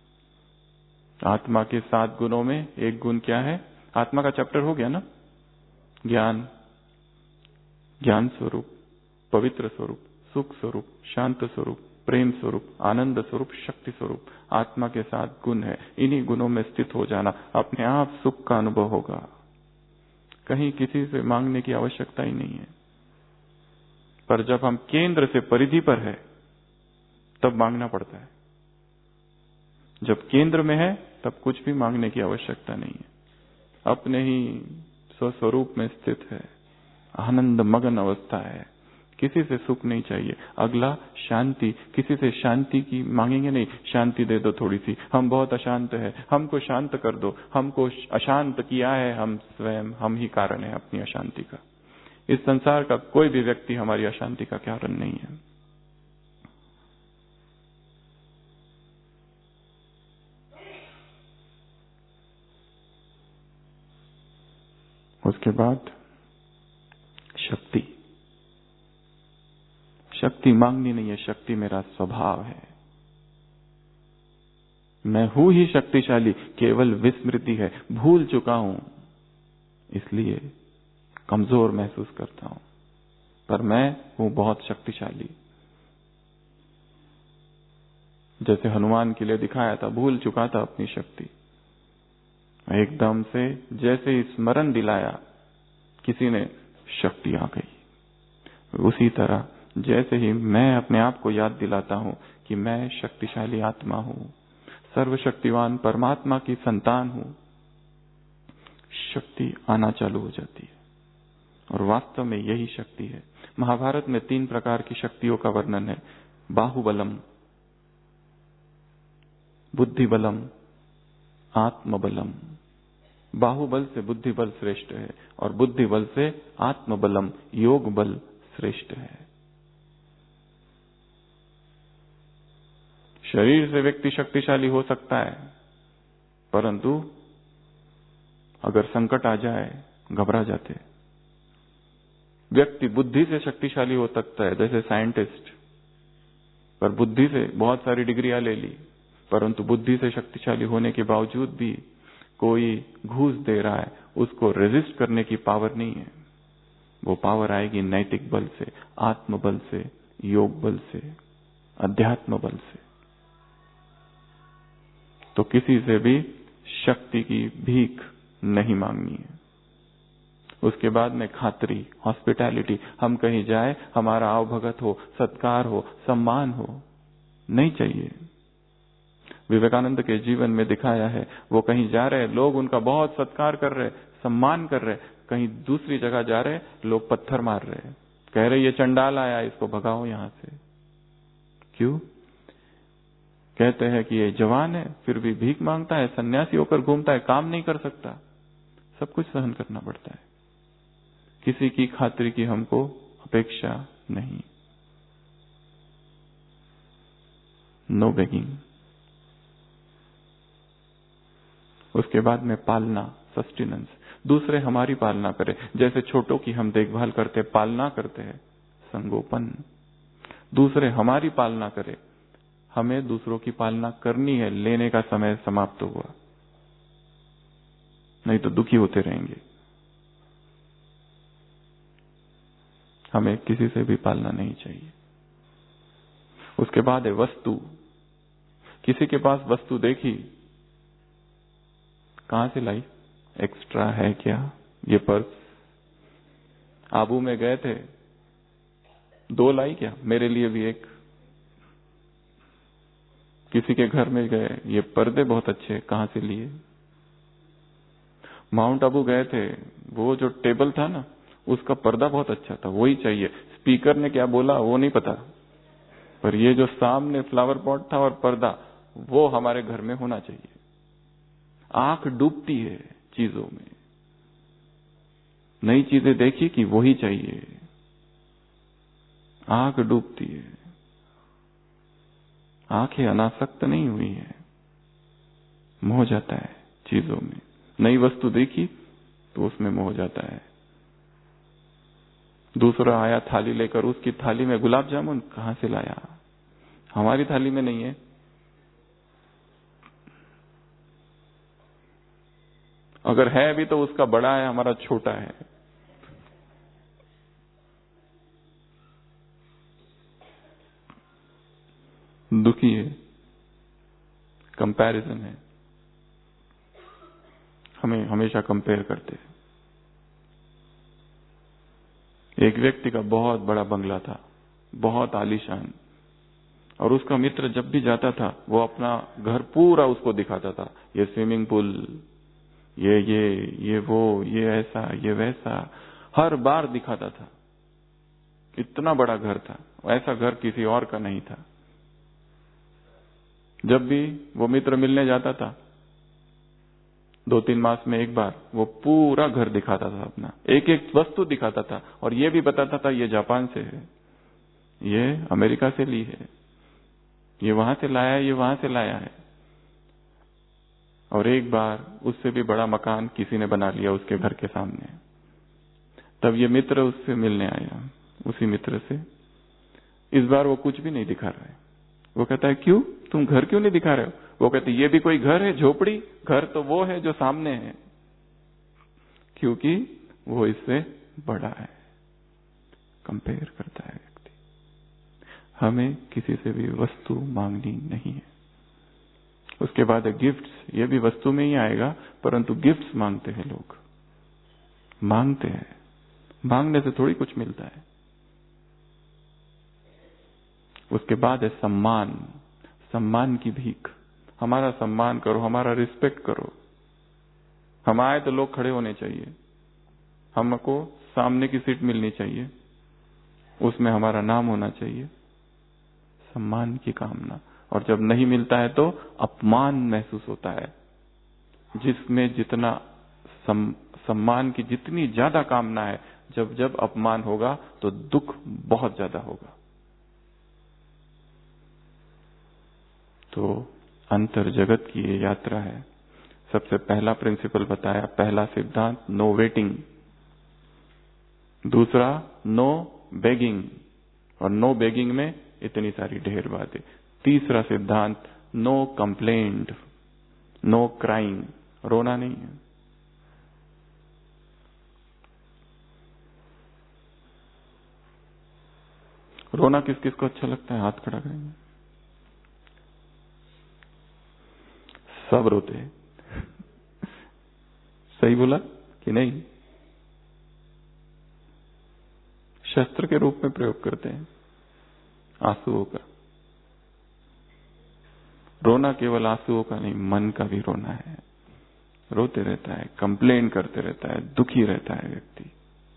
आत्मा के सात गुणों में एक गुण क्या है? आत्मा का चैप्टर हो गया ना, ज्ञान, ज्ञान स्वरूप, पवित्र स्वरूप, सुख स्वरूप, शांत स्वरूप, प्रेम स्वरूप, आनंद स्वरूप, शक्ति स्वरूप। आत्मा के साथ गुण है। इन्हीं गुणों में स्थित हो जाना, अपने आप सुख का अनुभव होगा। कहीं किसी से मांगने की आवश्यकता ही नहीं है। पर जब हम केंद्र से परिधि पर है तब मांगना पड़ता है। जब केंद्र में है तब कुछ भी मांगने की आवश्यकता नहीं है। अपने ही स्वस्वरूप में स्थित है, आनंद मगन अवस्था है, किसी से सुख नहीं चाहिए। अगला शांति, किसी से शांति की मांगेंगे नहीं, शांति दे दो थोड़ी सी, हम बहुत अशांत है, हमको शांत कर दो। हमको अशांत किया है हम स्वयं, हम ही कारण है अपनी अशांति का। इस संसार का कोई भी व्यक्ति हमारी अशांति का कारण नहीं है। उसके बाद शक्ति। शक्ति मांगनी नहीं है, शक्ति मेरा स्वभाव है। मैं हूं ही शक्तिशाली, केवल विस्मृति है, भूल चुका हूं, इसलिए कमजोर महसूस करता हूं। पर मैं हूं बहुत शक्तिशाली। जैसे हनुमान के लिए दिखाया था, भूल चुका था अपनी शक्ति, एकदम से जैसे ही स्मरण दिलाया किसी ने, शक्ति आ गई। उसी तरह जैसे ही मैं अपने आप को याद दिलाता हूं कि मैं शक्तिशाली आत्मा हूं, सर्वशक्तिवान परमात्मा की संतान हूं, शक्ति आना चालू हो जाती है। और वास्तव में यही शक्ति है। महाभारत में तीन प्रकार की शक्तियों का वर्णन है। बाहुबलम, बुद्धिबलम, आत्मबलम। बाहुबल से बुद्धि बल श्रेष्ठ है और बुद्धि बल से आत्मबलम, योग बल श्रेष्ठ है। शरीर से व्यक्ति शक्तिशाली हो सकता है, परंतु अगर संकट आ जाए घबरा जाते। व्यक्ति बुद्धि से शक्तिशाली हो सकता है, जैसे साइंटिस्ट, पर बुद्धि से बहुत सारी डिग्रियां ले ली, परंतु बुद्धि से शक्तिशाली होने के बावजूद भी कोई घूस दे रहा है, उसको रेजिस्ट करने की पावर नहीं है। वो पावर आएगी नैतिक बल से, आत्म बल से, योग बल से, अध्यात्म बल से। तो किसी से भी शक्ति की भीख नहीं मांगनी है। उसके बाद में खातरी, हॉस्पिटैलिटी, हम कहीं जाए हमारा आवभगत हो, सत्कार हो, सम्मान हो, नहीं चाहिए। विवेकानंद के जीवन में दिखाया है, वो कहीं जा रहे, लोग उनका बहुत सत्कार कर रहे, सम्मान कर रहे, कहीं दूसरी जगह जा रहे, लोग पत्थर मार रहे, कह रहे ये चंडाल आया, इसको भगाओ यहां से। क्यों? कहते हैं कि ये जवान है, फिर भी भीख मांगता है, सन्यासी होकर घूमता है, काम नहीं कर सकता, सब कुछ सहन करना पड़ता है। किसी की खातिर की हमको अपेक्षा नहीं। No begging. उसके बाद में पालना, सस्टेनेंस, दूसरे हमारी पालना करें, जैसे छोटों की हम देखभाल करते, पालना करते हैं, संगोपन। दूसरे हमारी पालना करें, हमें दूसरों की पालना करनी है। लेने का समय समाप्त हुआ, नहीं तो दुखी होते रहेंगे। हमें किसी से भी पालना नहीं चाहिए। उसके बाद है वस्तु। किसी के पास वस्तु देखी, कहां से लाई? एक्स्ट्रा है क्या ये पर्स? आबू में गए थे, दो लाई क्या? मेरे लिए भी एक। किसी के घर में गए, ये पर्दे बहुत अच्छे, कहां से लिए? माउंट आबू गए थे, वो जो टेबल था ना, उसका पर्दा बहुत अच्छा था, वही चाहिए। स्पीकर ने क्या बोला वो नहीं पता, पर ये जो सामने फ्लावर पॉट था और पर्दा, वो हमारे घर में होना चाहिए। आंख डूबती है चीजों में, नई चीजें देखी कि वही चाहिए, आंख डूबती है। आंखें अनासक्त नहीं हुई है, मोह जाता है चीजों में। नई वस्तु देखी तो उसमें मोह जाता है। दूसरा आया थाली लेकर, उसकी थाली में गुलाब जामुन, कहां से लाया? हमारी थाली में नहीं है। अगर है भी तो उसका बड़ा है, हमारा छोटा है। दुखी है, कंपैरिजन है, हमें हमेशा कंपेयर करते हैं। एक व्यक्ति का बहुत बड़ा बंगला था, बहुत आलीशान, और उसका मित्र जब भी जाता था वो अपना घर पूरा उसको दिखाता था। ये स्विमिंग पूल, ये ये ये वो, ये ऐसा, ये वैसा, हर बार दिखाता था। इतना बड़ा घर था, ऐसा घर किसी और का नहीं था। जब भी वो मित्र मिलने जाता था, दो तीन मास में एक बार, वो पूरा घर दिखाता था, अपना एक एक वस्तु दिखाता था, और ये भी बताता था ये जापान से है, ये अमेरिका से ली है, ये वहां से लाया है, ये वहां से लाया है। और एक बार उससे भी बड़ा मकान किसी ने बना लिया उसके घर के सामने। तब ये मित्र उससे मिलने आया, उसी मित्र से। इस बार वो कुछ भी नहीं दिखा रहा है। वो कहता है क्यों, तुम घर क्यों नहीं दिखा रहे हो? वो कहते ये भी कोई घर है, झोपड़ी? घर तो वो है जो सामने है, क्योंकि वो इससे बड़ा है। कंपेयर करता है व्यक्ति। हमें किसी से भी वस्तु मांगनी नहीं है। उसके बाद है गिफ्ट्स। ये भी वस्तु में ही आएगा, परंतु गिफ्ट्स मांगते हैं लोग, मांगते हैं। मांगने से थोड़ी कुछ मिलता है। उसके बाद है सम्मान। सम्मान की भीख। हमारा सम्मान करो, हमारा रिस्पेक्ट करो। हम आए तो लोग खड़े होने चाहिए, हमको सामने की सीट मिलनी चाहिए, उसमें हमारा नाम होना चाहिए। सम्मान की कामना। और जब नहीं मिलता है तो अपमान महसूस होता है। जिसमें जितना सम, सम्मान की जितनी ज्यादा कामना है, जब जब अपमान होगा तो दुख बहुत ज्यादा होगा। तो अंतर जगत की ये यात्रा है। सबसे पहला प्रिंसिपल बताया, पहला सिद्धांत नो वेटिंग, दूसरा नो बेगिंग, और नो बेगिंग में इतनी सारी ढेर बातें। तीसरा सिद्धांत नो कंप्लेंट, नो क्राइंग, रोना नहीं है। रोना किस किस को अच्छा लगता है? हाथ खड़ा करेंगे। सब रोते हैं। सही बोला कि नहीं? शस्त्र के रूप में प्रयोग करते हैं आंसुओं का। रोना केवल आंसुओं का नहीं, मन का भी रोना है। रोते रहता है, कंप्लेन करते रहता है, दुखी रहता है व्यक्ति।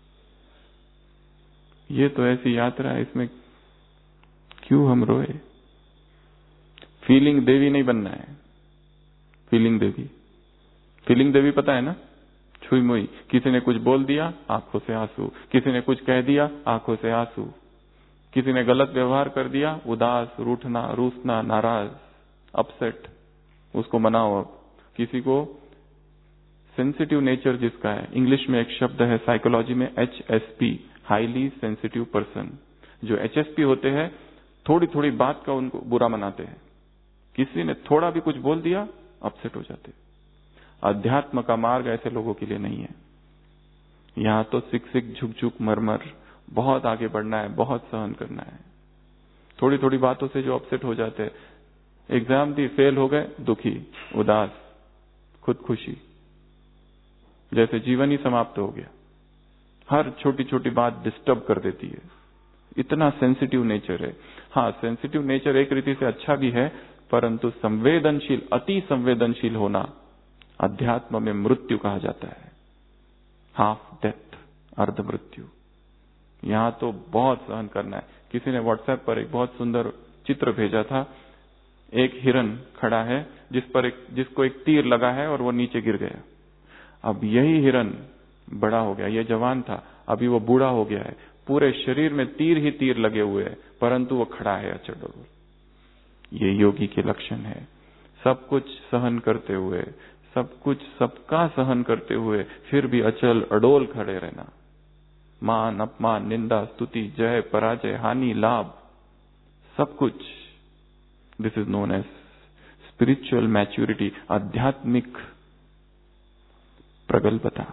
ये तो ऐसी यात्रा है, इसमें क्यों हम रोए? फीलिंग देवी नहीं बनना है। फीलिंग देवी, फीलिंग देवी पता है ना? छुई मुई, किसी ने कुछ बोल दिया, आंखों से आंसू, किसी ने कुछ कह दिया, आंखों से आंसू, किसी ने गलत व्यवहार कर दिया, उदास, रूठना, रूसना, नाराज, अपसेट, उसको मनाओ। अब किसी को सेंसिटिव नेचर जिसका है, इंग्लिश में एक शब्द है साइकोलॉजी में H S P, highly sensitive person. जो एच एस पी होते हैं, थोड़ी थोड़ी बात का उनको बुरा मनाते हैं। किसी ने थोड़ा भी कुछ बोल दिया, अपसेट हो जाते। अध्यात्म का मार्ग ऐसे लोगों के लिए नहीं है। यहां तो सिक सिक झुक झुक मर मर बहुत आगे बढ़ना है, बहुत सहन करना है। थोड़ी थोड़ी बातों से जो अपसेट हो जाते हैं, एग्जाम दी, फेल हो गए, दुखी, उदास, खुदकुशी, जैसे जीवन ही समाप्त हो गया। हर छोटी छोटी बात डिस्टर्ब कर देती है। इतना सेंसिटिव नेचर है। हाँ, सेंसिटिव नेचर एक रीति से अच्छा भी है, परंतु संवेदनशील, अति संवेदनशील होना अध्यात्म में मृत्यु कहा जाता है। हाफ डेथ, अर्ध मृत्यु। यहां तो बहुत सहन करना है। किसी ने व्हाट्सएप पर एक बहुत सुंदर चित्र भेजा था। एक हिरन खड़ा है जिस पर एक, जिसको एक तीर लगा है और वो नीचे गिर गया। अब यही हिरन बड़ा हो गया, ये जवान था, अभी वो बूढ़ा हो गया है, पूरे शरीर में तीर ही तीर लगे हुए हैं, परंतु वो खड़ा है अचल। ये योगी के लक्षण है। सब कुछ सहन करते हुए, सब कुछ सबका सहन करते हुए, फिर भी अचल अडोल खड़े रहना। मान अपमान, निंदा, स्तुति, जय पराजय, हानि लाभ, सब कुछ। This is known as spiritual maturity, आध्यात्मिक प्रगल्भता।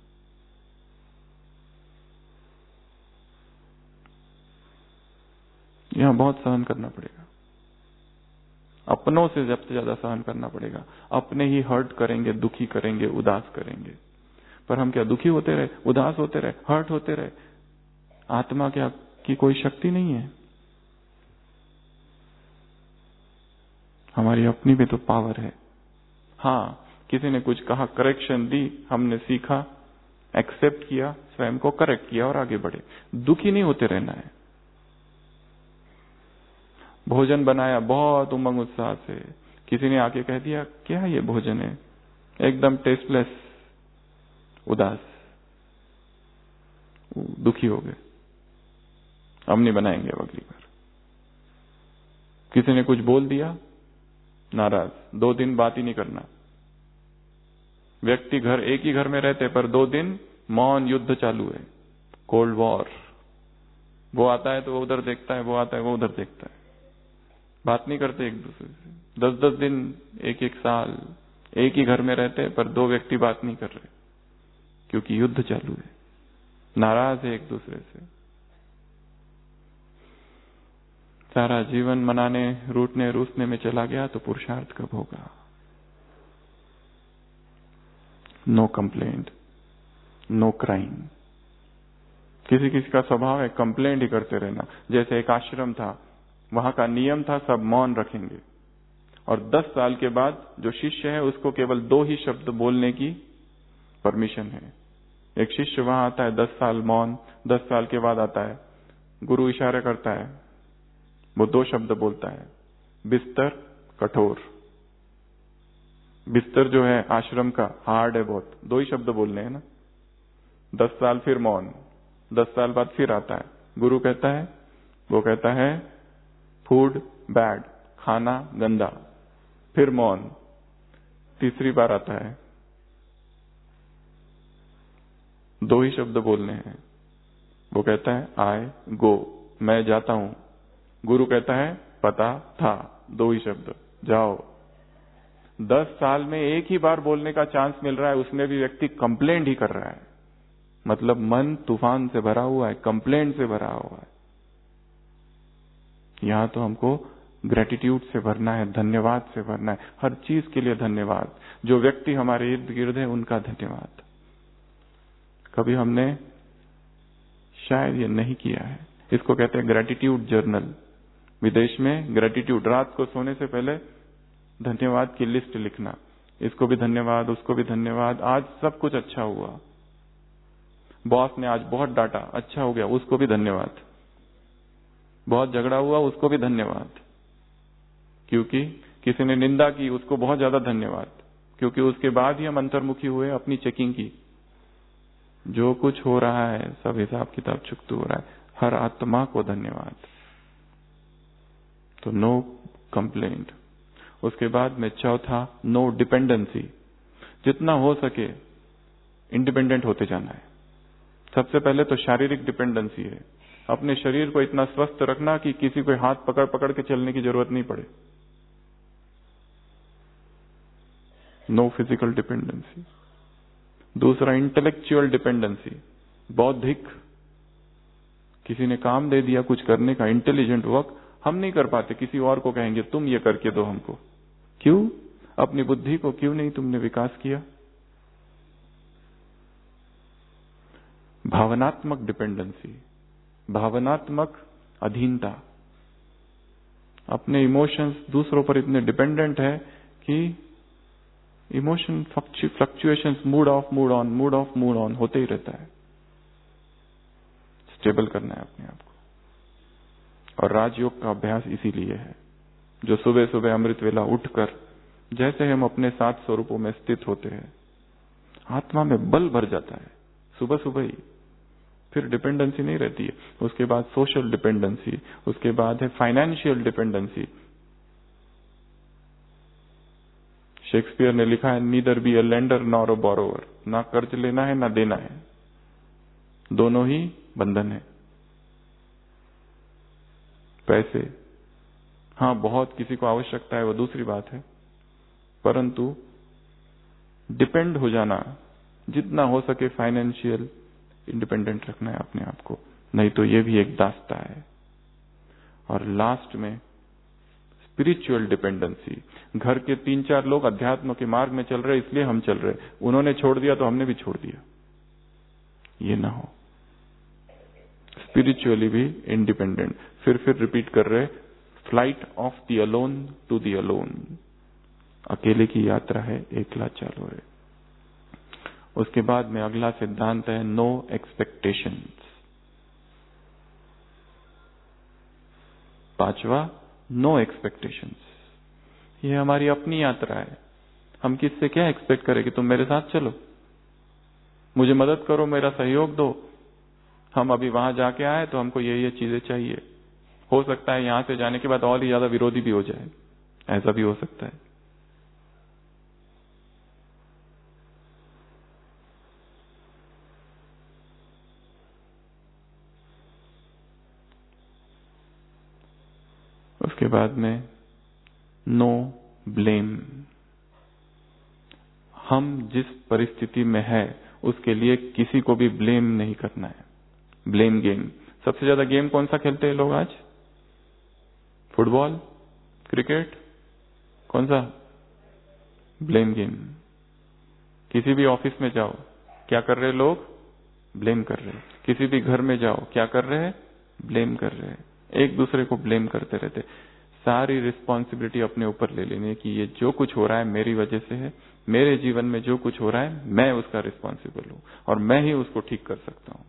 यहां बहुत सहन करना पड़ेगा। अपनों से जब ज्यादा सहन करना पड़ेगा। अपने ही हर्ट करेंगे, दुखी करेंगे, उदास करेंगे। पर हम क्या दुखी होते रहे, उदास होते रहे, हर्ट होते रहे? आत्मा क्या की कोई शक्ति नहीं है? हमारी अपनी भी तो पावर है। हाँ, किसी ने कुछ कहा, करेक्शन दी, हमने सीखा, एक्सेप्ट किया, स्वयं को करेक्ट किया और आगे बढ़े। दुखी नहीं होते रहना है। भोजन बनाया बहुत उमंग उत्साह से, किसी ने आके कह दिया क्या ये भोजन है, एकदम टेस्टलेस, उदास, दुखी हो गए, हम नहीं बनाएंगे अब अगली बार। किसी ने कुछ बोल दिया, नाराज, दो दिन बात ही नहीं करना। व्यक्ति घर, एक ही घर में रहते, पर दो दिन मौन युद्ध चालू है, कोल्ड वॉर। वो आता है तो वो उधर देखता है, वो आता है वो उधर देखता है, बात नहीं करते एक दूसरे से। दस दस दिन, एक एक साल एक ही घर में रहते, पर दो व्यक्ति बात नहीं कर रहे, क्योंकि युद्ध चालू है, नाराज है एक दूसरे से। सारा जीवन मनाने, रूठने, रूसने में चला गया तो पुरुषार्थ कब होगा? No complaint, no crime. किसी किसी का स्वभाव है कंप्लेंट ही करते रहना। जैसे एक आश्रम था, वहां का नियम था सब मौन रखेंगे, और दस साल के बाद जो शिष्य है उसको केवल दो ही शब्द बोलने की परमिशन है। एक शिष्य वहां आता है, दस साल मौन, दस साल के बाद आता है, गुरु इशारा करता है, वो दो शब्द बोलता है, बिस्तर, कठोर। बिस्तर जो है आश्रम का हार्ड है बहुत, दो ही शब्द बोलने हैं ना। दस साल फिर मौन, दस साल बाद फिर आता है, गुरु कहता है, वो कहता है फूड बैड, खाना गंदा, फिर मौन, तीसरी बार आता है, दो ही शब्द बोलने हैं, वो कहता है आई गो, मैं जाता हूं। गुरु कहता है पता था, दो ही शब्द, जाओ। दस साल में एक ही बार बोलने का चांस मिल रहा है, उसमें भी व्यक्ति कंप्लेंट ही कर रहा है। मतलब मन तूफान से भरा हुआ है, कंप्लेंट से भरा हुआ है। यहां तो हमको ग्रेटिट्यूड से भरना है, धन्यवाद से भरना है, हर चीज के लिए धन्यवाद। जो व्यक्ति हमारे इर्द गिर्द है उनका धन्यवाद। कभी हमने शायद ये नहीं किया है, इसको कहते हैं ग्रेटिट्यूड जर्नल। विदेश में ग्रेटिट्यूड, रात को सोने से पहले धन्यवाद की लिस्ट लिखना, इसको भी धन्यवाद, उसको भी धन्यवाद, आज सब कुछ अच्छा हुआ, बॉस ने आज बहुत डांटा, अच्छा हो गया, उसको भी धन्यवाद, बहुत झगड़ा हुआ, उसको भी धन्यवाद, क्योंकि किसी ने निंदा की, उसको बहुत ज्यादा धन्यवाद, क्योंकि उसके बाद ही हम अंतर्मुखी हुए, अपनी चेकिंग की। जो कुछ हो रहा है सब हिसाब किताब चुकतू हो रहा है, हर आत्मा को धन्यवाद। तो नो कंप्लेंट। उसके बाद में चौथा, नो डिपेंडेंसी। जितना हो सके इंडिपेंडेंट होते जाना है। सबसे पहले तो शारीरिक डिपेंडेंसी है, अपने शरीर को इतना स्वस्थ रखना कि किसी को हाथ पकड़ पकड़ के चलने की जरूरत नहीं पड़े। No physical dependency. दूसरा, इंटेलेक्चुअल डिपेंडेंसी, बौद्धिक। किसी ने काम दे दिया कुछ करने का, इंटेलिजेंट वर्क, हम नहीं कर पाते, किसी और को कहेंगे तुम ये करके दो हमको। क्यों? अपनी बुद्धि को क्यों नहीं तुमने विकास किया? भावनात्मक डिपेंडेंसी, भावनात्मक अधीनता। अपने इमोशंस दूसरों पर इतने डिपेंडेंट है कि emotion fluctuations, mood off mood on, mood off mood on होते ही रहता है। स्टेबल करना है अपने आप को। और राजयोग का अभ्यास इसीलिए है, जो सुबह सुबह अमृत वेला उठकर जैसे हम अपने सात स्वरूपों में स्थित होते हैं, आत्मा में बल भर जाता है सुबह सुबह ही, फिर डिपेंडेंसी नहीं रहती है। उसके बाद सोशल डिपेंडेंसी, उसके बाद है फाइनेंशियल डिपेंडेंसी। शेक्सपियर ने लिखा है, neither be a lender nor a borrower. ना कर्ज लेना है ना देना है, दोनों ही बंधन है। पैसे, हाँ बहुत किसी को आवश्यकता है वो दूसरी बात है, परंतु डिपेंड हो जाना, जितना हो सके फाइनेंशियल इंडिपेंडेंट रखना है अपने आप को, नहीं तो ये भी एक दास्ता है। और लास्ट में स्पिरिचुअल डिपेंडेंसी। घर के तीन चार लोग अध्यात्म के मार्ग में चल रहे, इसलिए हम चल रहे, उन्होंने छोड़ दिया तो हमने भी छोड़ दिया, ये ना हो। स्पिरिचुअली भी इंडिपेंडेंट। फिर फिर रिपीट कर रहे, flight of the alone to the alone. अकेले की यात्रा है, एकला चलो रे। उसके बाद में अगला सिद्धांत है, नो एक्सपेक्टेशंस। पांचवा, नो एक्सपेक्टेशंस। ये हमारी अपनी यात्रा है, हम किससे क्या एक्सपेक्ट करें कि तुम मेरे साथ चलो, मुझे मदद करो, मेरा सहयोग दो। हम अभी वहां जाके आए तो हमको ये ये चीजें चाहिए। हो सकता है यहां से जाने के बाद और ही ज्यादा विरोधी भी हो जाए, ऐसा भी हो सकता है। उसके बाद में नो ब्लेम। हम जिस परिस्थिति में है उसके लिए किसी को भी ब्लेम नहीं करना है। Blame game. सबसे ज्यादा गेम कौन सा खेलते हैं लोग आज? फुटबॉल, क्रिकेट, कौन सा? Blame game. किसी भी ऑफिस में जाओ, क्या कर रहे लोग? ब्लेम कर रहे। किसी भी घर में जाओ, क्या कर रहे हैं? ब्लेम कर रहे हैं। एक दूसरे को ब्लेम करते रहते। सारी रिस्पॉन्सिबिलिटी अपने ऊपर ले लेने की, ये जो कुछ हो रहा है मेरी वजह से है, मेरे जीवन में जो कुछ हो रहा है मैं उसका रिस्पॉन्सिबल हूं और मैं ही उसको ठीक कर सकता हूं।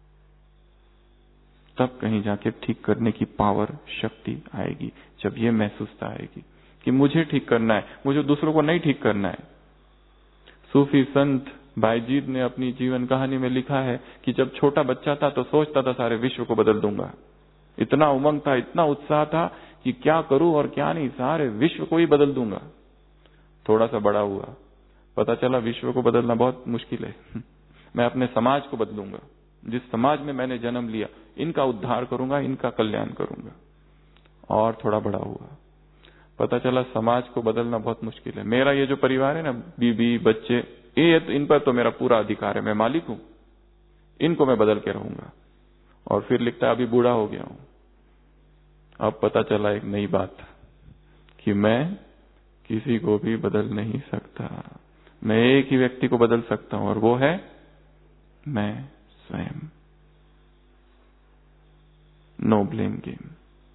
तब कहीं जाके ठीक करने की पावर, शक्ति आएगी, जब ये महसूसता आएगी कि मुझे ठीक करना है, मुझे दूसरों को नहीं ठीक करना है। सूफी संत बायजीद ने अपनी जीवन कहानी में लिखा है कि जब छोटा बच्चा था तो सोचता था सारे विश्व को बदल दूंगा। इतना उमंग था, इतना उत्साह था कि क्या करूं और क्या नहीं, सारे विश्व को ही बदल दूंगा। थोड़ा सा बड़ा हुआ, पता चला विश्व को बदलना बहुत मुश्किल है। मैं अपने समाज को बदलूंगा, जिस समाज में मैंने जन्म लिया, इनका उद्धार करूंगा, इनका कल्याण करूंगा। और थोड़ा बड़ा हुआ, पता चला समाज को बदलना बहुत मुश्किल है। मेरा ये जो परिवार है ना, बीबी बच्चे, ये इन पर तो मेरा पूरा अधिकार है, मैं मालिक हूं, इनको मैं बदल के रहूंगा। और फिर लिखता है अभी बूढ़ा हो गया हूं, अब पता चला एक नई बात कि मैं किसी को भी बदल नहीं सकता। मैं एक ही व्यक्ति को बदल सकता हूं और वो है मैं स्वयं। No blame game.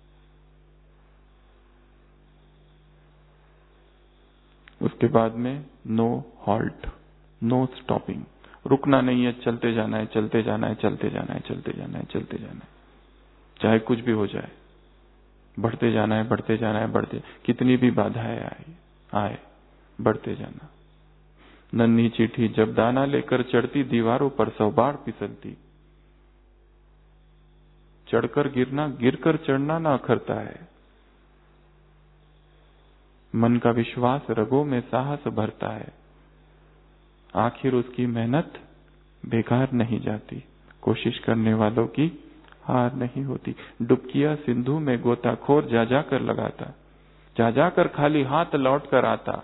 उसके बाद में नो हॉल्ट, नो स्टॉपिंग, रुकना नहीं है, चलते जाना है, चलते जाना है, चलते जाना है, चलते जाना है, चलते जाना है, चाहे कुछ भी हो जाए, बढ़ते जाना है, बढ़ते जाना है, बढ़ते, कितनी भी बाधाएं आए आए बढ़ते जाना। नन्ही चिट्ठी जब दाना लेकर चढ़ती, दीवारों पर सौ बार फिसलती। चढ़कर गिरना, गिरकर चढ़ना ना अखरता है। मन का विश्वास रगों में साहस भरता है। आखिर उसकी मेहनत बेकार नहीं जाती, कोशिश करने वालों की हार नहीं होती। डुबकिया सिंधु में गोताखोर जा जा कर लगाता, जा जाकर खाली हाथ लौट कर आता।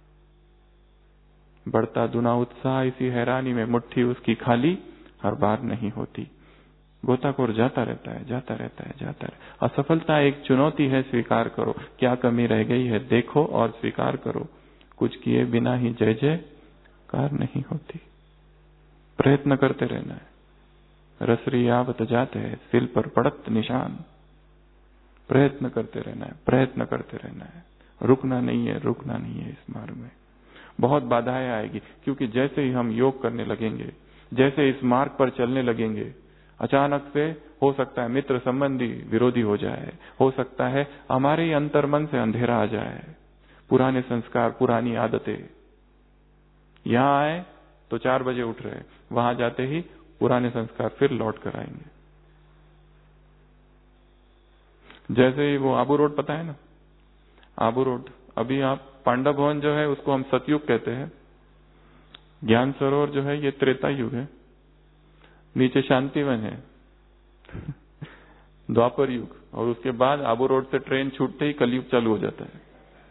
बढ़ता दुना उत्साह इसी हैरानी में, मुट्ठी उसकी खाली हर बार नहीं होती। गोताखोर जाता रहता है, जाता रहता है, जाता रहता है। असफलता एक चुनौती है, स्वीकार करो। क्या कमी रह गई है देखो और स्वीकार करो। कुछ किए बिना ही जय जयकार नहीं होती। प्रयत्न करते रहना है। रसरी आवत जाते है, सिल पर पड़त निशान। प्रयत्न करते रहना है, प्रयत्न करते रहना है। रुकना नहीं है, रुकना नहीं है इस मार्ग में। बहुत बाधाएं आएगी, क्योंकि जैसे ही हम योग करने लगेंगे, जैसे इस मार्ग पर चलने लगेंगे, अचानक से हो सकता है मित्र संबंधी विरोधी हो जाए, हो सकता है हमारे ही अंतर्मन से अंधेरा आ जाए, पुराने संस्कार, पुरानी आदतें। यहां आए तो चार बजे उठ रहे, वहां जाते ही पुराने संस्कार फिर लौट कर आएंगे। जैसे ही वो आबू रोड, पता है ना आबू रोड, अभी आप पांडव भवन जो है उसको हम सतयुग कहते हैं, ज्ञान सरोवर जो है ये त्रेता युग है, नीचे शांतिवन है द्वापर युग, और उसके बाद आबू रोड से ट्रेन छूटते ही कलयुग चालू हो जाता है,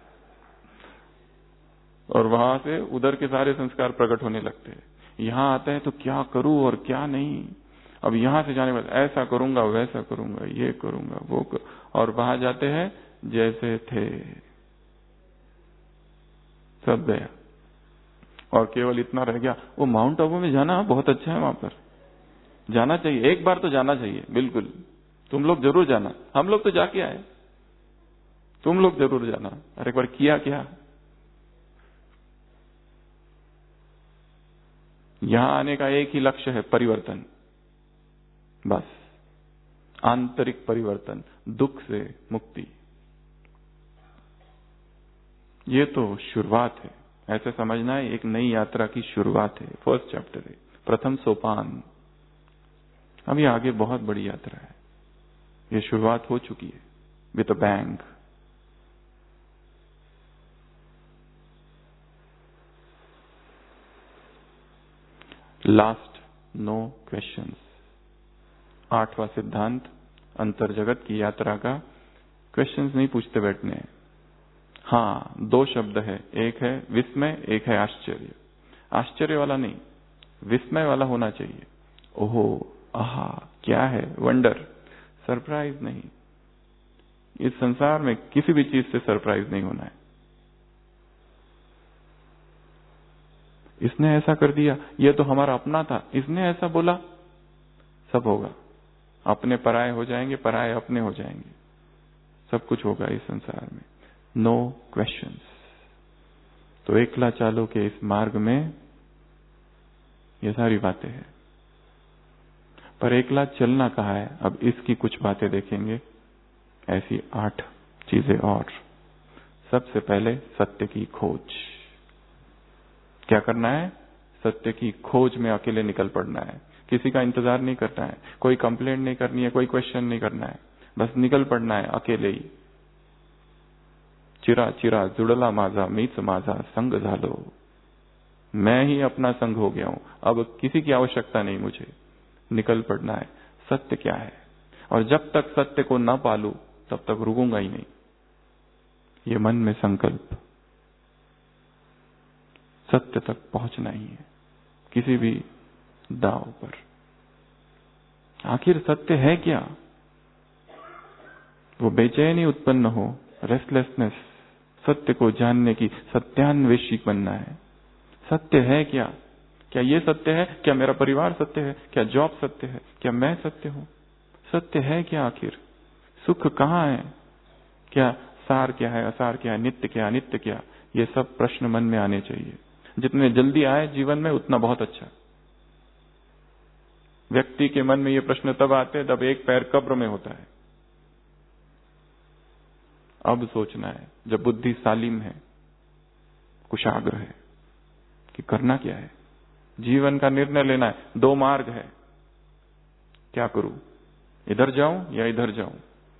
और वहां से उधर के सारे संस्कार प्रकट होने लगते हैं। यहां आते हैं तो क्या करूं और क्या नहीं, अब यहां से जाने के बाद ऐसा करूंगा, वैसा करूंगा, ये करूंगा, वो कर... और वहां जाते हैं जैसे थे सब गया, और केवल इतना रह गया, वो माउंट आबू में जाना बहुत अच्छा है, वहां पर जाना चाहिए, एक बार तो जाना चाहिए, बिल्कुल। तुम लोग जरूर जाना, हम लोग तो जाके आए, तुम लोग जरूर जाना। अरे एक बार किया क्या, यहां आने का एक ही लक्ष्य है, परिवर्तन, बस आंतरिक परिवर्तन, दुख से मुक्ति। ये तो शुरुआत है, ऐसे समझना है, एक नई यात्रा की शुरुआत है, फर्स्ट चैप्टर है, प्रथम सोपान। अभी आगे बहुत बड़ी यात्रा है, ये शुरुआत हो चुकी है with a bang. Last, no questions. आठवां सिद्धांत, अंतर जगत की यात्रा का क्वेश्चंस नहीं पूछते बैठने हैं। हाँ, दो शब्द है, एक है विस्मय, एक है आश्चर्य। आश्चर्य वाला नहीं, विस्मय वाला होना चाहिए। ओहो, आहा, क्या है, वंडर, सरप्राइज नहीं। इस संसार में किसी भी चीज से सरप्राइज नहीं होना है। इसने ऐसा कर दिया, ये तो हमारा अपना था, इसने ऐसा बोला, सब होगा। अपने पराये हो जाएंगे, पराये अपने हो जाएंगे, सब कुछ होगा इस संसार में। No questions. तो एकला चालो के इस मार्ग में ये सारी बातें हैं, पर एकला चलना कहाँ है, अब इसकी कुछ बातें देखेंगे, ऐसी आठ चीजें। और सबसे पहले सत्य की खोज। क्या करना है, सत्य की खोज में अकेले निकल पड़ना है, किसी का इंतजार नहीं करना है, कोई कंप्लेंट नहीं करनी है, कोई क्वेश्चन नहीं करना है, बस निकल पड़ना है अकेले ही। चिरा चिरा जुड़ला माझा मीच माझा संग झालो, मैं ही अपना संग हो गया हूं, अब किसी की आवश्यकता नहीं मुझे। निकल पड़ना है, सत्य क्या है, और जब तक सत्य को न पालू तब तक रुकूंगा ही नहीं। ये मन में संकल्प, सत्य तक पहुंचना ही है किसी भी दांव पर। आखिर सत्य है क्या? वो बेचैनी उत्पन्न हो, रेस्टलेसनेस, सत्य को जानने की सत्यान्वेषी बनना है। सत्य है क्या? क्या ये सत्य है? क्या मेरा परिवार सत्य है? क्या जॉब सत्य है? क्या मैं सत्य हूं? सत्य है क्या आखिर? सुख कहाँ है? क्या सार क्या है, असार क्या है, नित्य क्या, अनित्य क्या? ये सब प्रश्न मन में आने चाहिए। जितने जल्दी आए जीवन में उतना बहुत अच्छा। व्यक्ति के मन में ये प्रश्न तब आते हैं जब एक पैर कब्र में होता है। अब सोचना है जब बुद्धि सालिम है, कुशाग्र है कि करना क्या है। जीवन का निर्णय लेना है। दो मार्ग है, क्या करूं, इधर जाऊं या इधर जाऊं।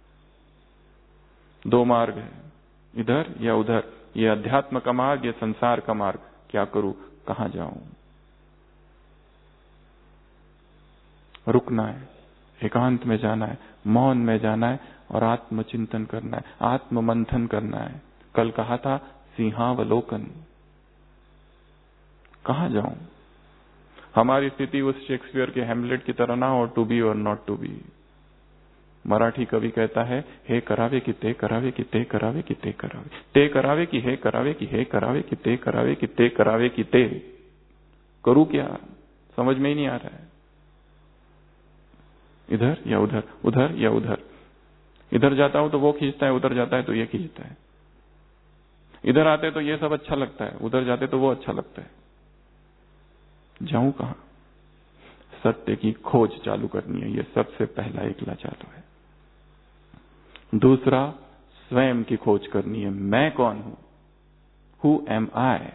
दो मार्ग है, इधर या उधर। ये अध्यात्म का मार्ग, ये संसार का मार्ग। क्या करूं, कहां जाऊं। रुकना है, एकांत में जाना है, मौन में जाना है और आत्मचिंतन करना है, आत्म मंथन करना है। कल कहा था सिंहावलोकन। कहां जाऊं। हमारी स्थिति उस शेक्सपियर के हैमलेट की तरह ना हो, टू बी और नॉट टू बी। मराठी कवि कहता है, हे करावे कि ते करावे कि ते करावे कि ते करावे, ते करावे कि हे करावे कि हे करावे कि ते करावे कि ते करावे कि ते। करूं क्या, समझ में ही नहीं आ रहा है। इधर या उधर, उधर या उधर। इधर जाता हूं तो वो खींचता है, उधर जाता है तो ये खींचता है। इधर आते तो ये सब अच्छा लगता है, उधर जाते तो वो अच्छा लगता है। जाऊं कहां। सत्य की खोज चालू करनी है, ये सबसे पहला एकला चालू है। दूसरा, स्वयं की खोज करनी है। मैं कौन हूं, हु एम आई।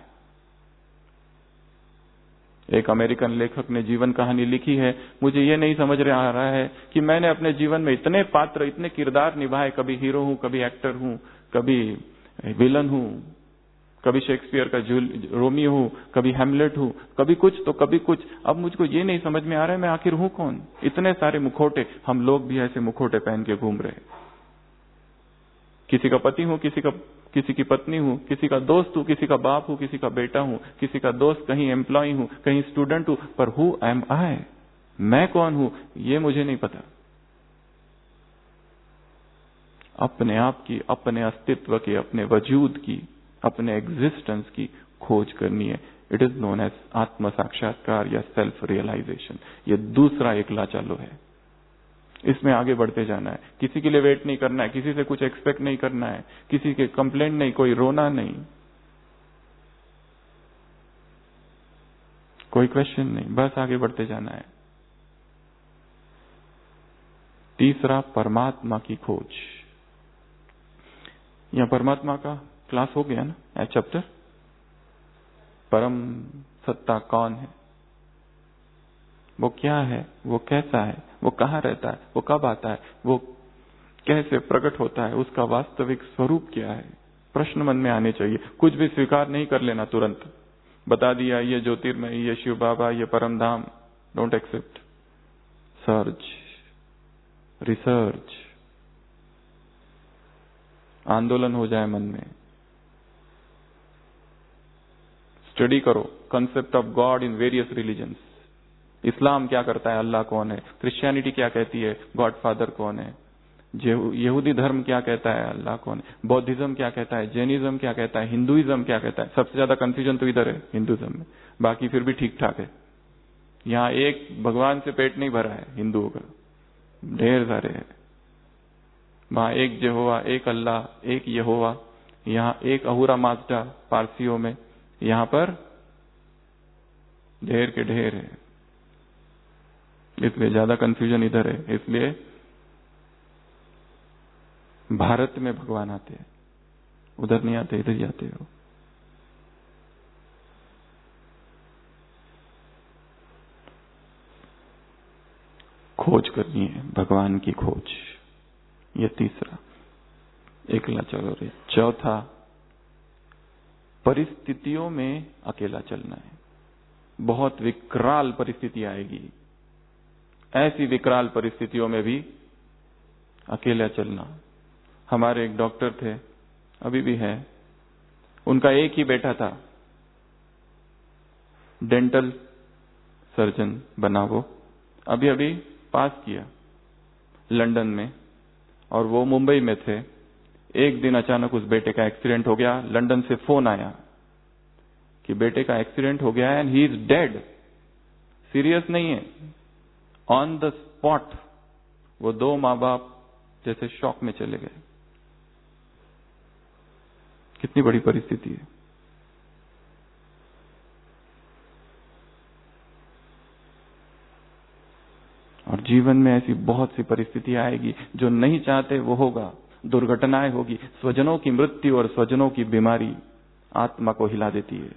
एक अमेरिकन लेखक ने जीवन कहानी लिखी है। मुझे ये नहीं समझ में आ रहा है कि मैंने अपने जीवन में इतने पात्र, इतने किरदार निभाए, कभी हीरो हूं, कभी एक्टर हूं, कभी विलन हूं, कभी शेक्सपियर का रोमियो हूं, कभी हैमलेट हूं, कभी कुछ तो कभी कुछ। अब मुझको ये नहीं समझ में आ रहा है मैं आखिर हूं कौन। इतने सारे मुखौटे, हम लोग भी ऐसे मुखौटे पहन के घूम रहे। किसी का पति हूं, किसी का किसी की पत्नी हूं, किसी का दोस्त हूं, किसी का बाप हूं, किसी का बेटा हूं, किसी का दोस्त, कहीं एम्प्लॉय हूं, कहीं स्टूडेंट हूं, पर हु एम आई, मैं कौन हूं ये मुझे नहीं पता। अपने आप की, अपने अस्तित्व की, अपने वजूद की, अपने एग्जिस्टेंस की खोज करनी है। इट इज नोन एज आत्म साक्षात्कार या सेल्फ रियलाइजेशन। ये दूसरा एकला चालू है। इसमें आगे बढ़ते जाना है। किसी के लिए वेट नहीं करना है, किसी से कुछ एक्सपेक्ट नहीं करना है, किसी के कंप्लेंट नहीं, कोई रोना नहीं, कोई क्वेश्चन नहीं, बस आगे बढ़ते जाना है। तीसरा, परमात्मा की खोज। यहां परमात्मा का क्लास हो गया ना, चैप्टर। परम सत्ता कौन है, वो क्या है, वो कैसा है, वो कहां रहता है, वो कब आता है, वो कैसे प्रकट होता है, उसका वास्तविक स्वरूप क्या है। प्रश्न मन में आने चाहिए। कुछ भी स्वीकार नहीं कर लेना तुरंत। बता दिया ये ज्योतिर्मय, ये शिव बाबा, ये परम धाम, डोंट एक्सेप्ट। सर्च, रिसर्च, आंदोलन हो जाए मन में। स्टडी करो concept of God in various religions. इस्लाम क्या करता है, अल्लाह कौन है। क्रिश्चियनिटी क्या कहती है, गॉड फादर कौन है। यहूदी धर्म क्या कहता है, अल्लाह कौन है। बौद्धिज्म क्या कहता है, जैनिज्म क्या कहता है, हिंदुइज्म क्या कहता है। सबसे ज्यादा कंफ्यूजन तो इधर है हिंदुइज्म में, बाकी फिर भी ठीक ठाक है। यहाँ एक भगवान से पेट नहीं भरा है हिंदुओं का, ढेर सारे है। वहां एक यहोवा, एक अल्लाह, एक यहोवा। यहाँ एक अहूरा माजदा पारसियों में, यहाँ पर ढेर के ढेर है। इसलिए ज्यादा कंफ्यूजन इधर है। इसलिए भारत में भगवान आते हैं, उधर नहीं आते, इधर ही आते हो। करनी है, भगवान की खोज। ये तीसरा, एकला चलो रे। चौथा, परिस्थितियों में अकेला चलना है। बहुत विकराल परिस्थिति आएगी, ऐसी विकराल परिस्थितियों में भी अकेला चलना। हमारे एक डॉक्टर थे, अभी भी है, उनका एक ही बेटा था, डेंटल सर्जन बना वो, अभी अभी पास किया लंदन में, और वो मुंबई में थे। एक दिन अचानक उस बेटे का एक्सीडेंट हो गया। लंदन से फोन आया कि बेटे का एक्सीडेंट हो गया है and he is dead. Serious नहीं है, ऑन द स्पॉट। वो दो माँ बाप जैसे शॉक में चले गए। कितनी बड़ी परिस्थिति है। और जीवन में ऐसी बहुत सी परिस्थितियां आएगी, जो नहीं चाहते वो होगा। दुर्घटनाएं होगी, स्वजनों की मृत्यु और स्वजनों की बीमारी आत्मा को हिला देती है।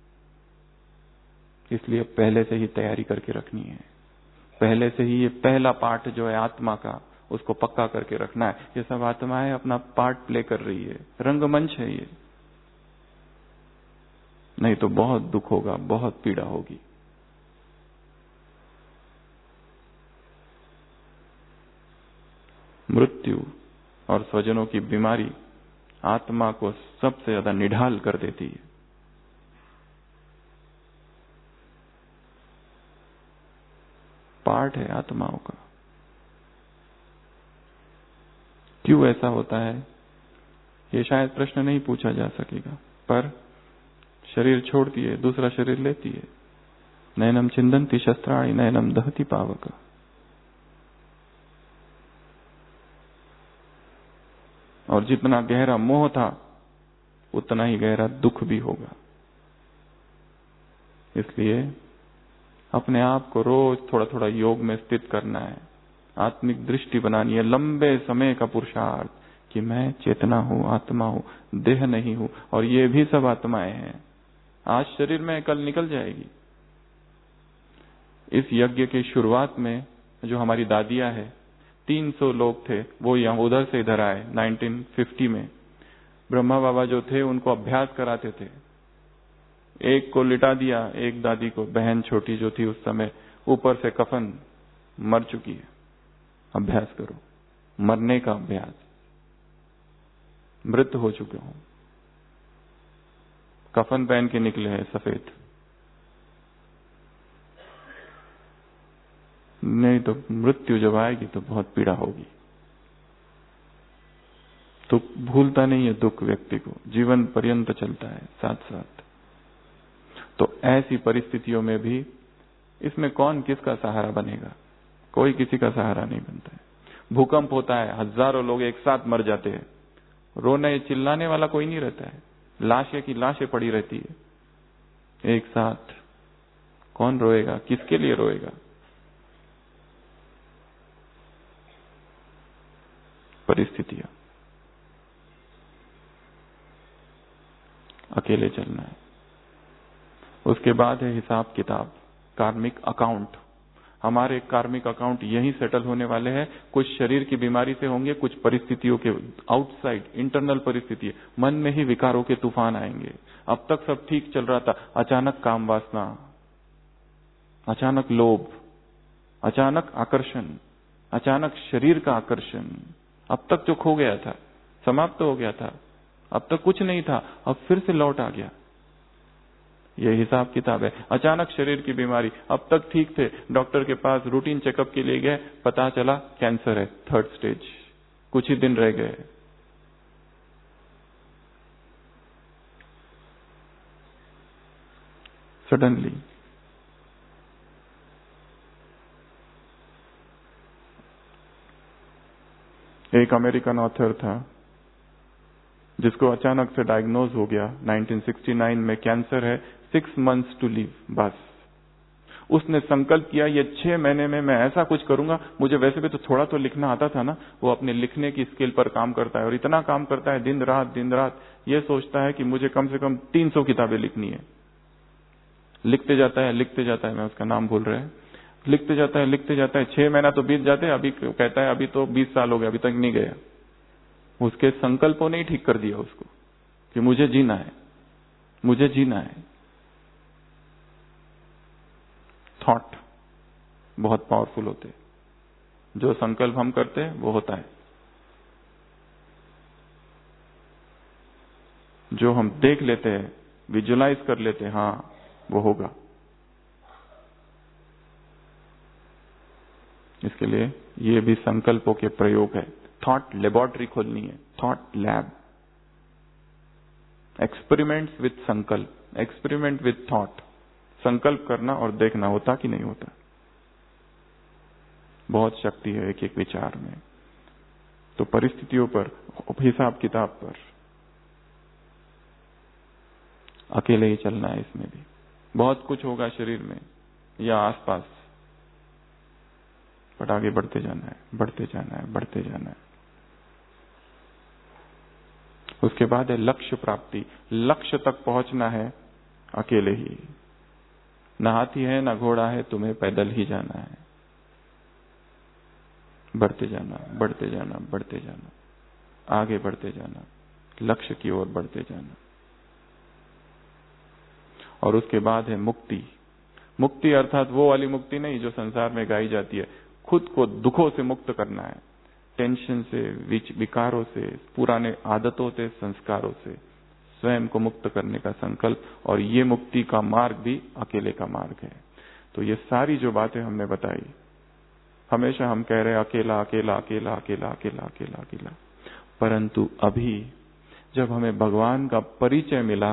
इसलिए पहले से ही तैयारी करके रखनी है। पहले से ही ये पहला पार्ट जो है आत्मा का, उसको पक्का करके रखना है। ये सब आत्माएं अपना पार्ट प्ले कर रही है, रंगमंच है ये। नहीं तो बहुत दुख होगा, बहुत पीड़ा होगी। मृत्यु और स्वजनों की बीमारी आत्मा को सबसे ज्यादा निढाल कर देती है। पार्ट है आत्माओं का। क्यों ऐसा होता है, ये शायद प्रश्न नहीं पूछा जा सकेगा, पर शरीर छोड़ती है, दूसरा शरीर लेती है। नैनम छिंदन्ति शस्त्राणि नैनम दहति पावक। और जितना गहरा मोह था, उतना ही गहरा दुख भी होगा। इसलिए अपने आप को रोज थोड़ा थोड़ा योग में स्थित करना है, आत्मिक दृष्टि बनानी है। लंबे समय का पुरुषार्थ कि मैं चेतना हूं, आत्मा हूं, देह नहीं हूं, और ये भी सब आत्माएं हैं। आज शरीर में, कल निकल जाएगी। इस यज्ञ की शुरुआत में जो हमारी दादियां है, तीन सौ लोग थे, वो यहां उधर से इधर आए नाइनटीन फिफ्टी में। ब्रह्मा बाबा जो थे उनको अभ्यास कराते थे। एक को लिटा दिया, एक दादी को, बहन छोटी जो थी उस समय, ऊपर से कफन, मर चुकी है, अभ्यास करो, मरने का अभ्यास, मृत हो चुके हो, कफन पहन के निकले हैं सफेद। नहीं तो मृत्यु जब आएगी तो बहुत पीड़ा होगी। तो भूलता नहीं है दुख व्यक्ति को, जीवन पर्यंत चलता है साथ साथ। तो ऐसी परिस्थितियों में भी इसमें कौन किसका सहारा बनेगा? कोई किसी का सहारा नहीं बनता है। भूकंप होता है, हजारों लोग एक साथ मर जाते हैं, रोने चिल्लाने वाला कोई नहीं रहता है, लाशें की लाशें पड़ी रहती है एक साथ। कौन रोएगा? किसके लिए रोएगा? परिस्थितियां। अकेले चलना है। उसके बाद है हिसाब किताब, कार्मिक अकाउंट। हमारे कार्मिक अकाउंट यही सेटल होने वाले हैं। कुछ शरीर की बीमारी से होंगे, कुछ परिस्थितियों के आउटसाइड, इंटरनल परिस्थिति, मन में ही विकारों के तूफान आएंगे। अब तक सब ठीक चल रहा था, अचानक काम वासना, अचानक लोभ, अचानक आकर्षण, अचानक शरीर का आकर्षण। अब तक जो खो गया था, समाप्त हो गया था, अब तक कुछ नहीं था, अब फिर से लौट आ गया। ये हिसाब किताब है। अचानक शरीर की बीमारी, अब तक ठीक थे, डॉक्टर के पास रूटीन चेकअप के लिए गए, पता चला कैंसर है, थर्ड स्टेज, कुछ ही दिन रह गए। सडनली एक अमेरिकन ऑथर था जिसको अचानक से डायग्नोज हो गया नाइनटीन सिक्सटी नाइन में, कैंसर है, सिक्स मंथ्स टू लिव। बस उसने संकल्प किया, ये छह महीने में मैं ऐसा कुछ करूंगा। मुझे वैसे भी तो थोड़ा तो लिखना आता था ना। वो अपने लिखने की स्किल पर काम करता है, और इतना काम करता है दिन रात दिन रात। ये सोचता है कि मुझे कम से कम तीन सौ किताबें लिखनी है। लिखते जाता है लिखते जाता है, मैं उसका नाम भूल रहा है। लिखते जाता है लिखते जाता है, छह महीना तो बीत जाते हैं, अभी कहता है अभी तो बीस साल हो गए, अभी तक नहीं गया। उसके संकल्पों ने ही ठीक कर दिया उसको कि मुझे जीना है, मुझे जीना है। थॉट बहुत पावरफुल होते हैं, जो संकल्प हम करते हैं वो होता है, जो हम देख लेते हैं, विजुलाइज कर लेते हैं, हाँ वो होगा। इसके लिए ये भी संकल्पों के प्रयोग है। थॉट लेबोरेटरी खोलनी है, thought lab, experiments with sankalp, experiment with thought, संकल्प करना और देखना होता कि नहीं होता। बहुत शक्ति है एक एक विचार में। तो परिस्थितियों पर, हिसाब किताब पर अकेले ही चलना है। इसमें भी बहुत कुछ होगा शरीर में या आसपास, बट आगे बढ़ते जाना है, बढ़ते जाना है, बढ़ते जाना है। उसके बाद है लक्ष्य प्राप्ति। लक्ष्य तक पहुंचना है अकेले ही। ना हाथी है ना घोड़ा है, तुम्हें पैदल ही जाना है। बढ़ते जाना, बढ़ते जाना, बढ़ते जाना, आगे बढ़ते जाना, लक्ष्य की ओर बढ़ते जाना। और उसके बाद है मुक्ति। मुक्ति अर्थात वो वाली मुक्ति नहीं जो संसार में गाई जाती है। खुद को दुखों से मुक्त करना है, टेंशन से, विकारों से, पुराने आदतों से, संस्कारों से स्वयं को मुक्त करने का संकल्प। और ये मुक्ति का मार्ग भी अकेले का मार्ग है। तो ये सारी जो बातें हमने बताई, हमेशा हम कह रहे हैं अकेला अकेला अकेला अकेला अकेला अकेला अकेला, परंतु अभी जब हमें भगवान का परिचय मिला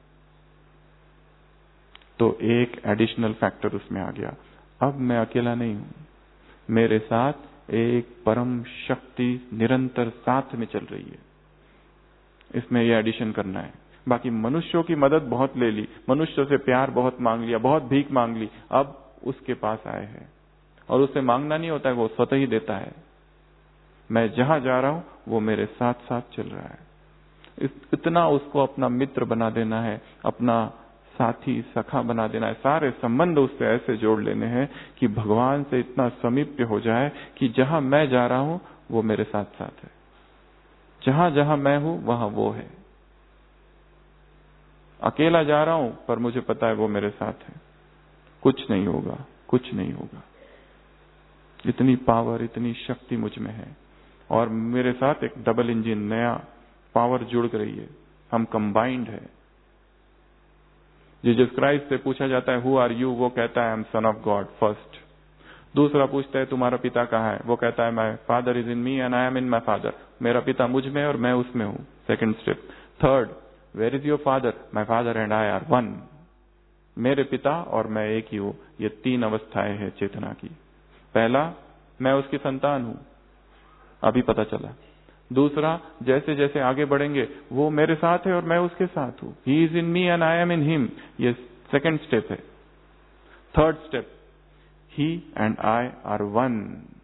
तो एक एडिशनल फैक्टर उसमें आ गया। अब मैं अकेला नहीं हूं, मेरे साथ एक परम शक्ति निरंतर साथ में चल रही है। इसमें यह एडिशन करना है। बाकी मनुष्यों की मदद बहुत ले ली, मनुष्यों से प्यार बहुत मांग लिया, बहुत भीख मांग ली, अब उसके पास आए हैं। और उससे मांगना नहीं होता है, वो स्वतः ही देता है। मैं जहां जा रहा हूं वो मेरे साथ साथ चल रहा है। इतना उसको अपना मित्र बना देना है, अपना साथी सखा बना देना है। सारे संबंध उससे ऐसे जोड़ लेने हैं कि भगवान से इतना समीप्य हो जाए कि जहां मैं जा रहा हूं वो मेरे साथ साथ है, जहां जहां मैं हूं वहां वो है। अकेला जा रहा हूं पर मुझे पता है वो मेरे साथ है। कुछ नहीं होगा, कुछ नहीं होगा। इतनी पावर, इतनी शक्ति मुझ में है। और मेरे साथ एक डबल इंजन नया पावर जुड़ रही है, हम कंबाइंड है। जीसस क्राइस्ट से पूछा जाता है हु आर यू, वो कहता है I am son of God first. दूसरा पूछता है तुम्हारा पिता कहाँ है, वो कहता है my father is in me and I am in my father, मेरा पिता मुझ में और मैं उसमें हूँ। Second step. Third, where is your father, my father and I are one, मेरे पिता और मैं एक ही हूँ। ये तीन अवस्थाएं हैं चेतना की। पहला, मैं उसकी संतान हूं, अभी पता चला। दूसरा, जैसे जैसे आगे बढ़ेंगे वो मेरे साथ है और मैं उसके साथ हूं, he is in me and I am in him, ये सेकंड स्टेप है। Third step, he and I are one,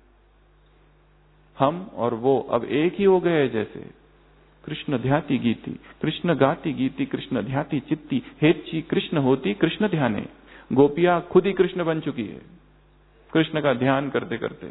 हम और वो अब एक ही हो गए। जैसे कृष्ण ध्याति गीति, कृष्ण गाती गीति, कृष्ण ध्याति चित्ती, हेची कृष्ण होती कृष्ण ध्याने। गोपियां खुद ही कृष्ण बन चुकी है कृष्ण का ध्यान करते करते,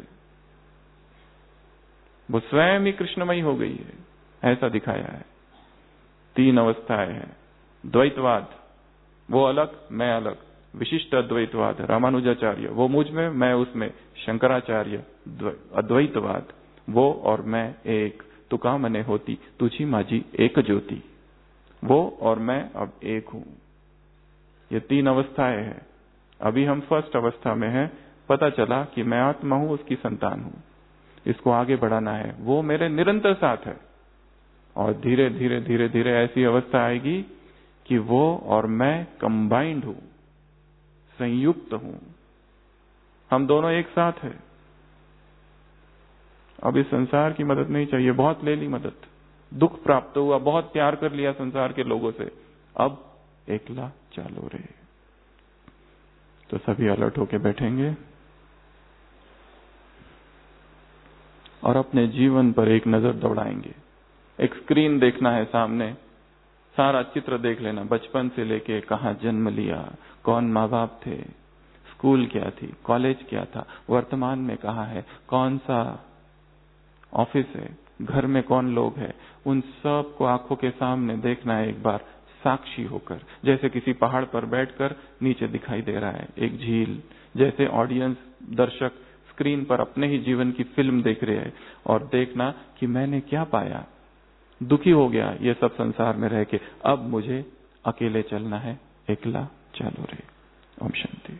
वो स्वयं ही कृष्णमयी हो गई है, ऐसा दिखाया है। तीन अवस्थाएं हैं। द्वैतवाद, वो अलग मैं अलग, विशिष्ट अद्वैतवाद रामानुजाचार्य, वो मुझ में मैं उसमें, शंकराचार्य अद्वैतवाद, वो और मैं एक, तुका मने होती तुझी माझी एक ज्योति, वो और मैं अब एक हूं। ये तीन अवस्थाएं हैं। अभी हम फर्स्ट अवस्था में हैं, पता चला कि मैं आत्मा हूं, उसकी संतान हूं, इसको आगे बढ़ाना है, वो मेरे निरंतर साथ है। और धीरे धीरे धीरे धीरे ऐसी अवस्था आएगी कि वो और मैं कंबाइंड हूं, संयुक्त हूं, हम दोनों एक साथ है। अब इस संसार की मदद नहीं चाहिए, बहुत ले ली मदद, दुख प्राप्त हुआ, बहुत प्यार कर लिया संसार के लोगों से, अब एकला चालो रे। तो सभी अलर्ट होके बैठेंगे और अपने जीवन पर एक नजर दौड़ाएंगे। एक स्क्रीन देखना है सामने, सारा चित्र देख लेना, बचपन से लेके कहां जन्म लिया, कौन माँ बाप थे, स्कूल क्या थी, कॉलेज क्या था, वर्तमान में कहाँ है, कौन सा ऑफिस है, घर में कौन लोग हैं, उन सब को आंखों के सामने देखना है एक बार साक्षी होकर। जैसे किसी पहाड़ पर बैठकर नीचे दिखाई दे रहा है एक झील, जैसे ऑडियंस दर्शक स्क्रीन पर अपने ही जीवन की फिल्म देख रहे हैं और देखना कि मैंने क्या पाया, दुखी हो गया ये सब संसार में रह के, अब मुझे अकेले चलना है, एकला चालू रे। ओम शांति।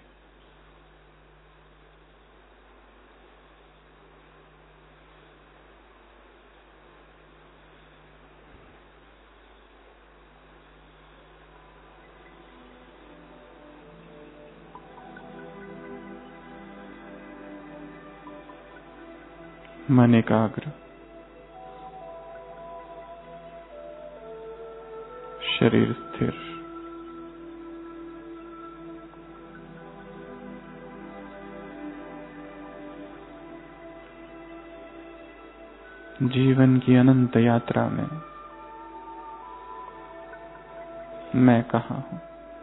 मन एकाग्र, शरीर स्थिर, जीवन की अनंत यात्रा में मैं कहाँ हूं,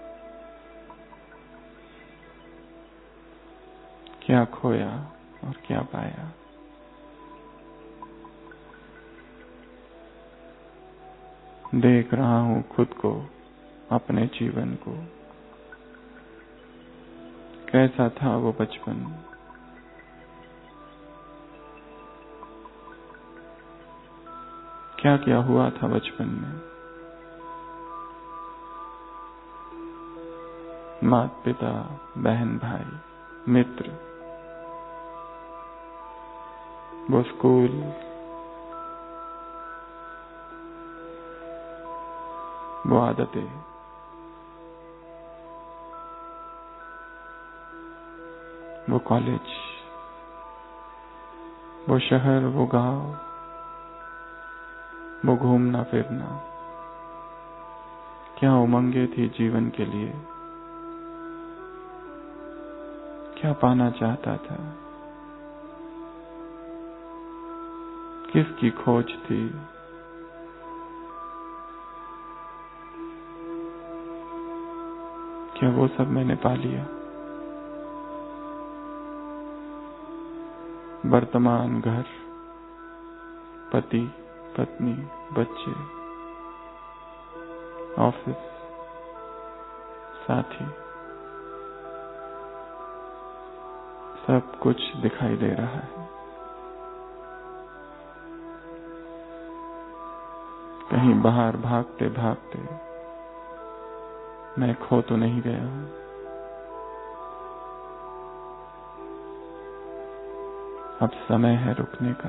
क्या खोया और क्या पाया। देख रहा हूं खुद को, अपने जीवन को, कैसा था वो बचपन, क्या क्या हुआ था बचपन में। माता पिता, बहन भाई, मित्र, वो स्कूल, वो आदतें, वो कॉलेज, वो शहर, वो गांव, वो घूमना फिरना, क्या उमंगे थी जीवन के लिए, क्या पाना चाहता था, किसकी खोज थी। क्या वो सब मैंने पा लिया। वर्तमान घर, पति, पत्नी, बच्चे, ऑफिस, साथी, सब कुछ दिखाई दे रहा है। कहीं बाहर भागते भागते मैं खो तो नहीं गया हूं। अब समय है रुकने का।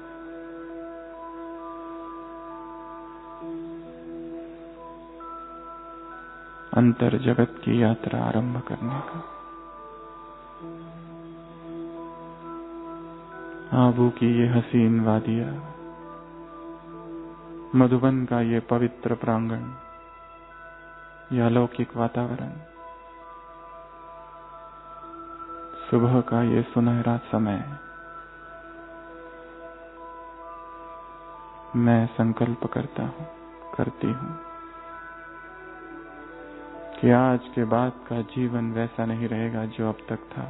अंतर जगत की यात्रा आरंभ करने का। आबू की ये हसीन वादियां, मधुबन का ये पवित्र प्रांगण, यह अलौकिक वातावरण, सुबह का ये सुनहरा समय, मैं संकल्प करता हूं, करती हूं कि आज के बाद का जीवन वैसा नहीं रहेगा जो अब तक था।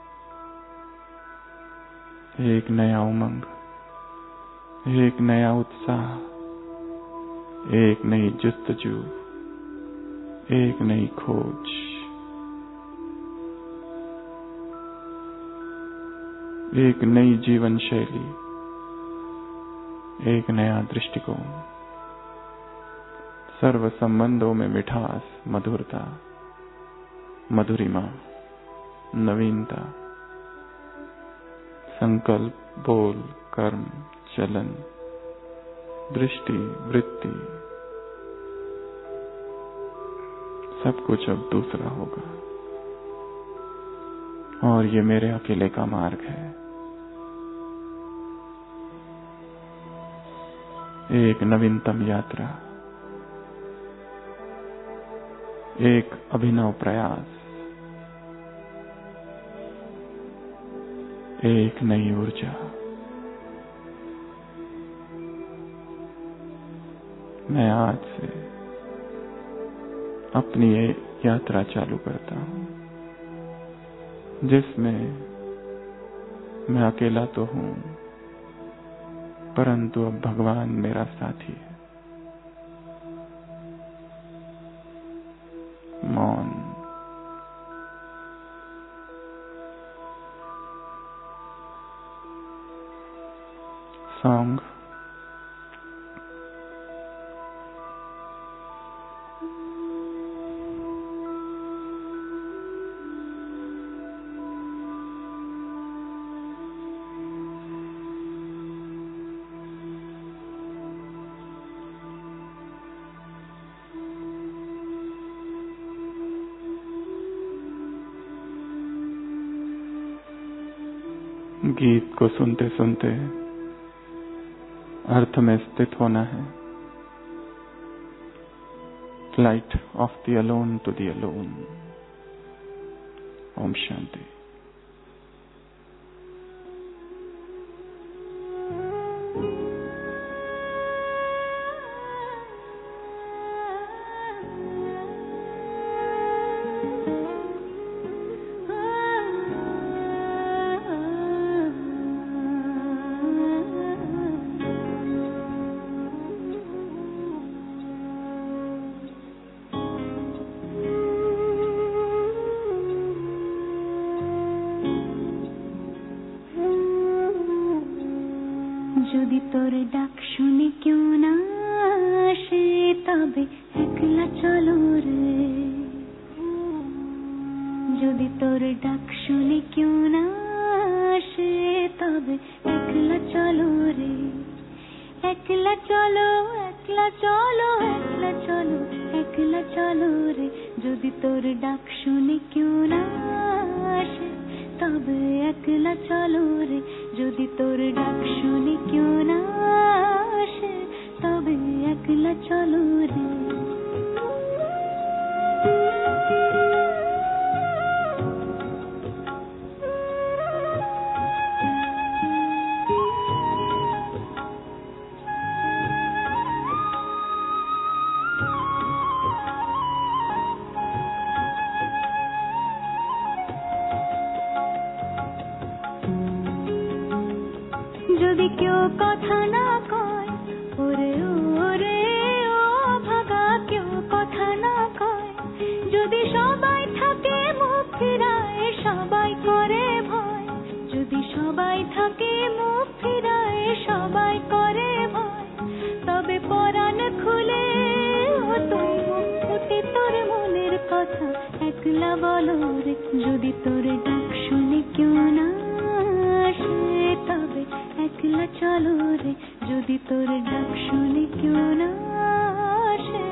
एक नया उमंग, एक नया उत्साह, एक नई जुस्तजू, एक नई खोज, एक नई जीवन शैली, एक नया दृष्टिकोण, सर्व संबंधों में मिठास, मधुरता, मधुरिमा, नवीनता, संकल्प, बोल, कर्म, चलन, दृष्टि, वृत्ति, सब कुछ अब दूसरा होगा। और ये मेरे अकेले का मार्ग है। एक नवीनतम यात्रा, एक अभिनव प्रयास, एक नई ऊर्जा। मैं आज से अपनी ये यात्रा चालू करता हूं। जिसमें मैं अकेला तो हूं, परंतु अब भगवान मेरा साथी है। मौन। सॉन्ग। गीत को सुनते सुनते अर्थ में स्थित होना है। Flight of the alone to the alone. ओम शांति। যদি তোর ডাক শুনে কেউ না আসে তবে একলা চলো রে। যদি তোর ডাক শুনে কেউ না আসে তবে একলা চলো রে। একলা চলো একলা চলো একলা চলো একলা চলো রে। যদি তোর ডাক শুনে কেউ না আসে তবে একলা চলো রে। যদি তোর ডাক শুনে কেউ না আসে তবে একলা চলো রে। যদি কেউ কথা না কয় ওরে ওরে ও ভাগা, কেউ কথা না কয়। যদি সবাই থাকে মুখ ফিরায় সবাই করে ভয়। যদি সবাই থাকে মুখ ফিরায় সবাই করে ভয়। তবে পরাণ খুলে ও তুই মুখ ফুটে তোর মনের কথা একলা বলো রে। যদি তোর ডাক শুনে কেউ না আসে তবে একলা চলো রে। যদি তোর ডাক শুনে কেউ না আসে।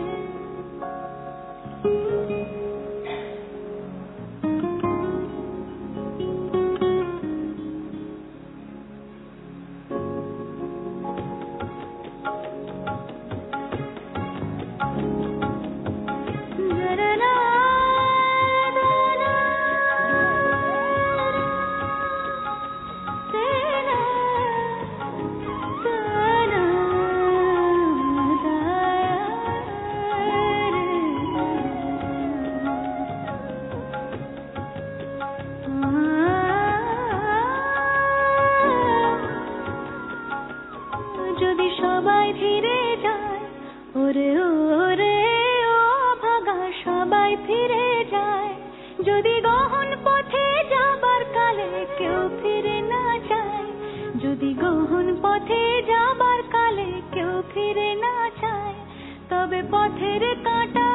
যদি সবাই ফিরে যায় ওরে ওরে ও ভাগা, সবাই ফিরে যায়। যদি গহন পথে যাবার কালে কেউ ফিরে না যায়। যদি গহন পথে যাবার কালে কেউ ফিরে না যায় তবে পথের কাঁটা,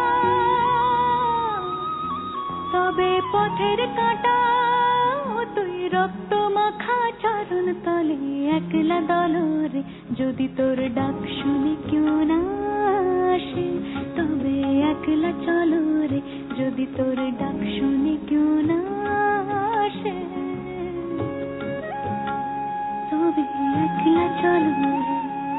তবে পথের কাঁটা তুই রক্ত মাখা চরণ তলে একলা দলরে। যদি তোর ডাক শুনে কেউ না আসে তবে একলা চলো রে। যদি তোর ডাক শুনে কেউ না আসে তবে একলা চলো রে।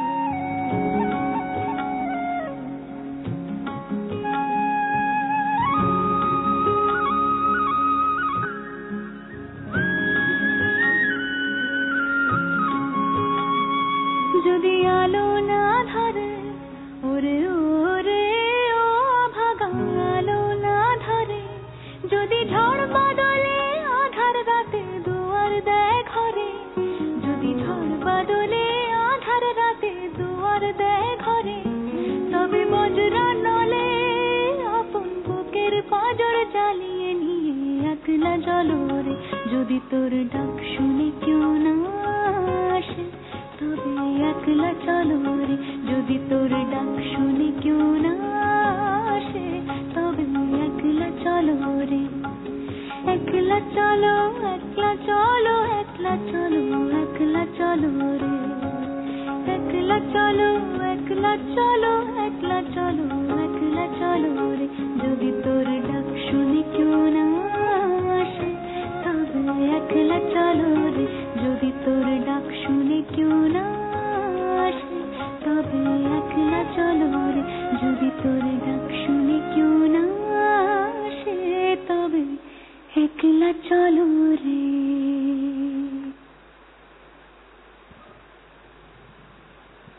যদি আলো না ধরে ওরে ওরে ও ভাগা, আলো না ধরে। যদি ঝড় একলা চলো রে, যদি তোর ডাক শুনে কেউ না আসে তবে একলা চলো রে, যদি তোর ডাক শুনে কেউ না আসে তবে একলা চলো রে। একলা চলো একলা চলো একলা চলো একলা চলো রে, একলা চলো একলা চলো একলা চলো একলা চলো রে, যদি তোর ডাক শুনে কেউ না আসে তবে একলা চলো রে, যদি তোর ডাক শুনে কেউ না আসে তবে একলা চলো রে, যদি তোর ডাক শুনে কেউ না আসে তবে একলা চলো রে।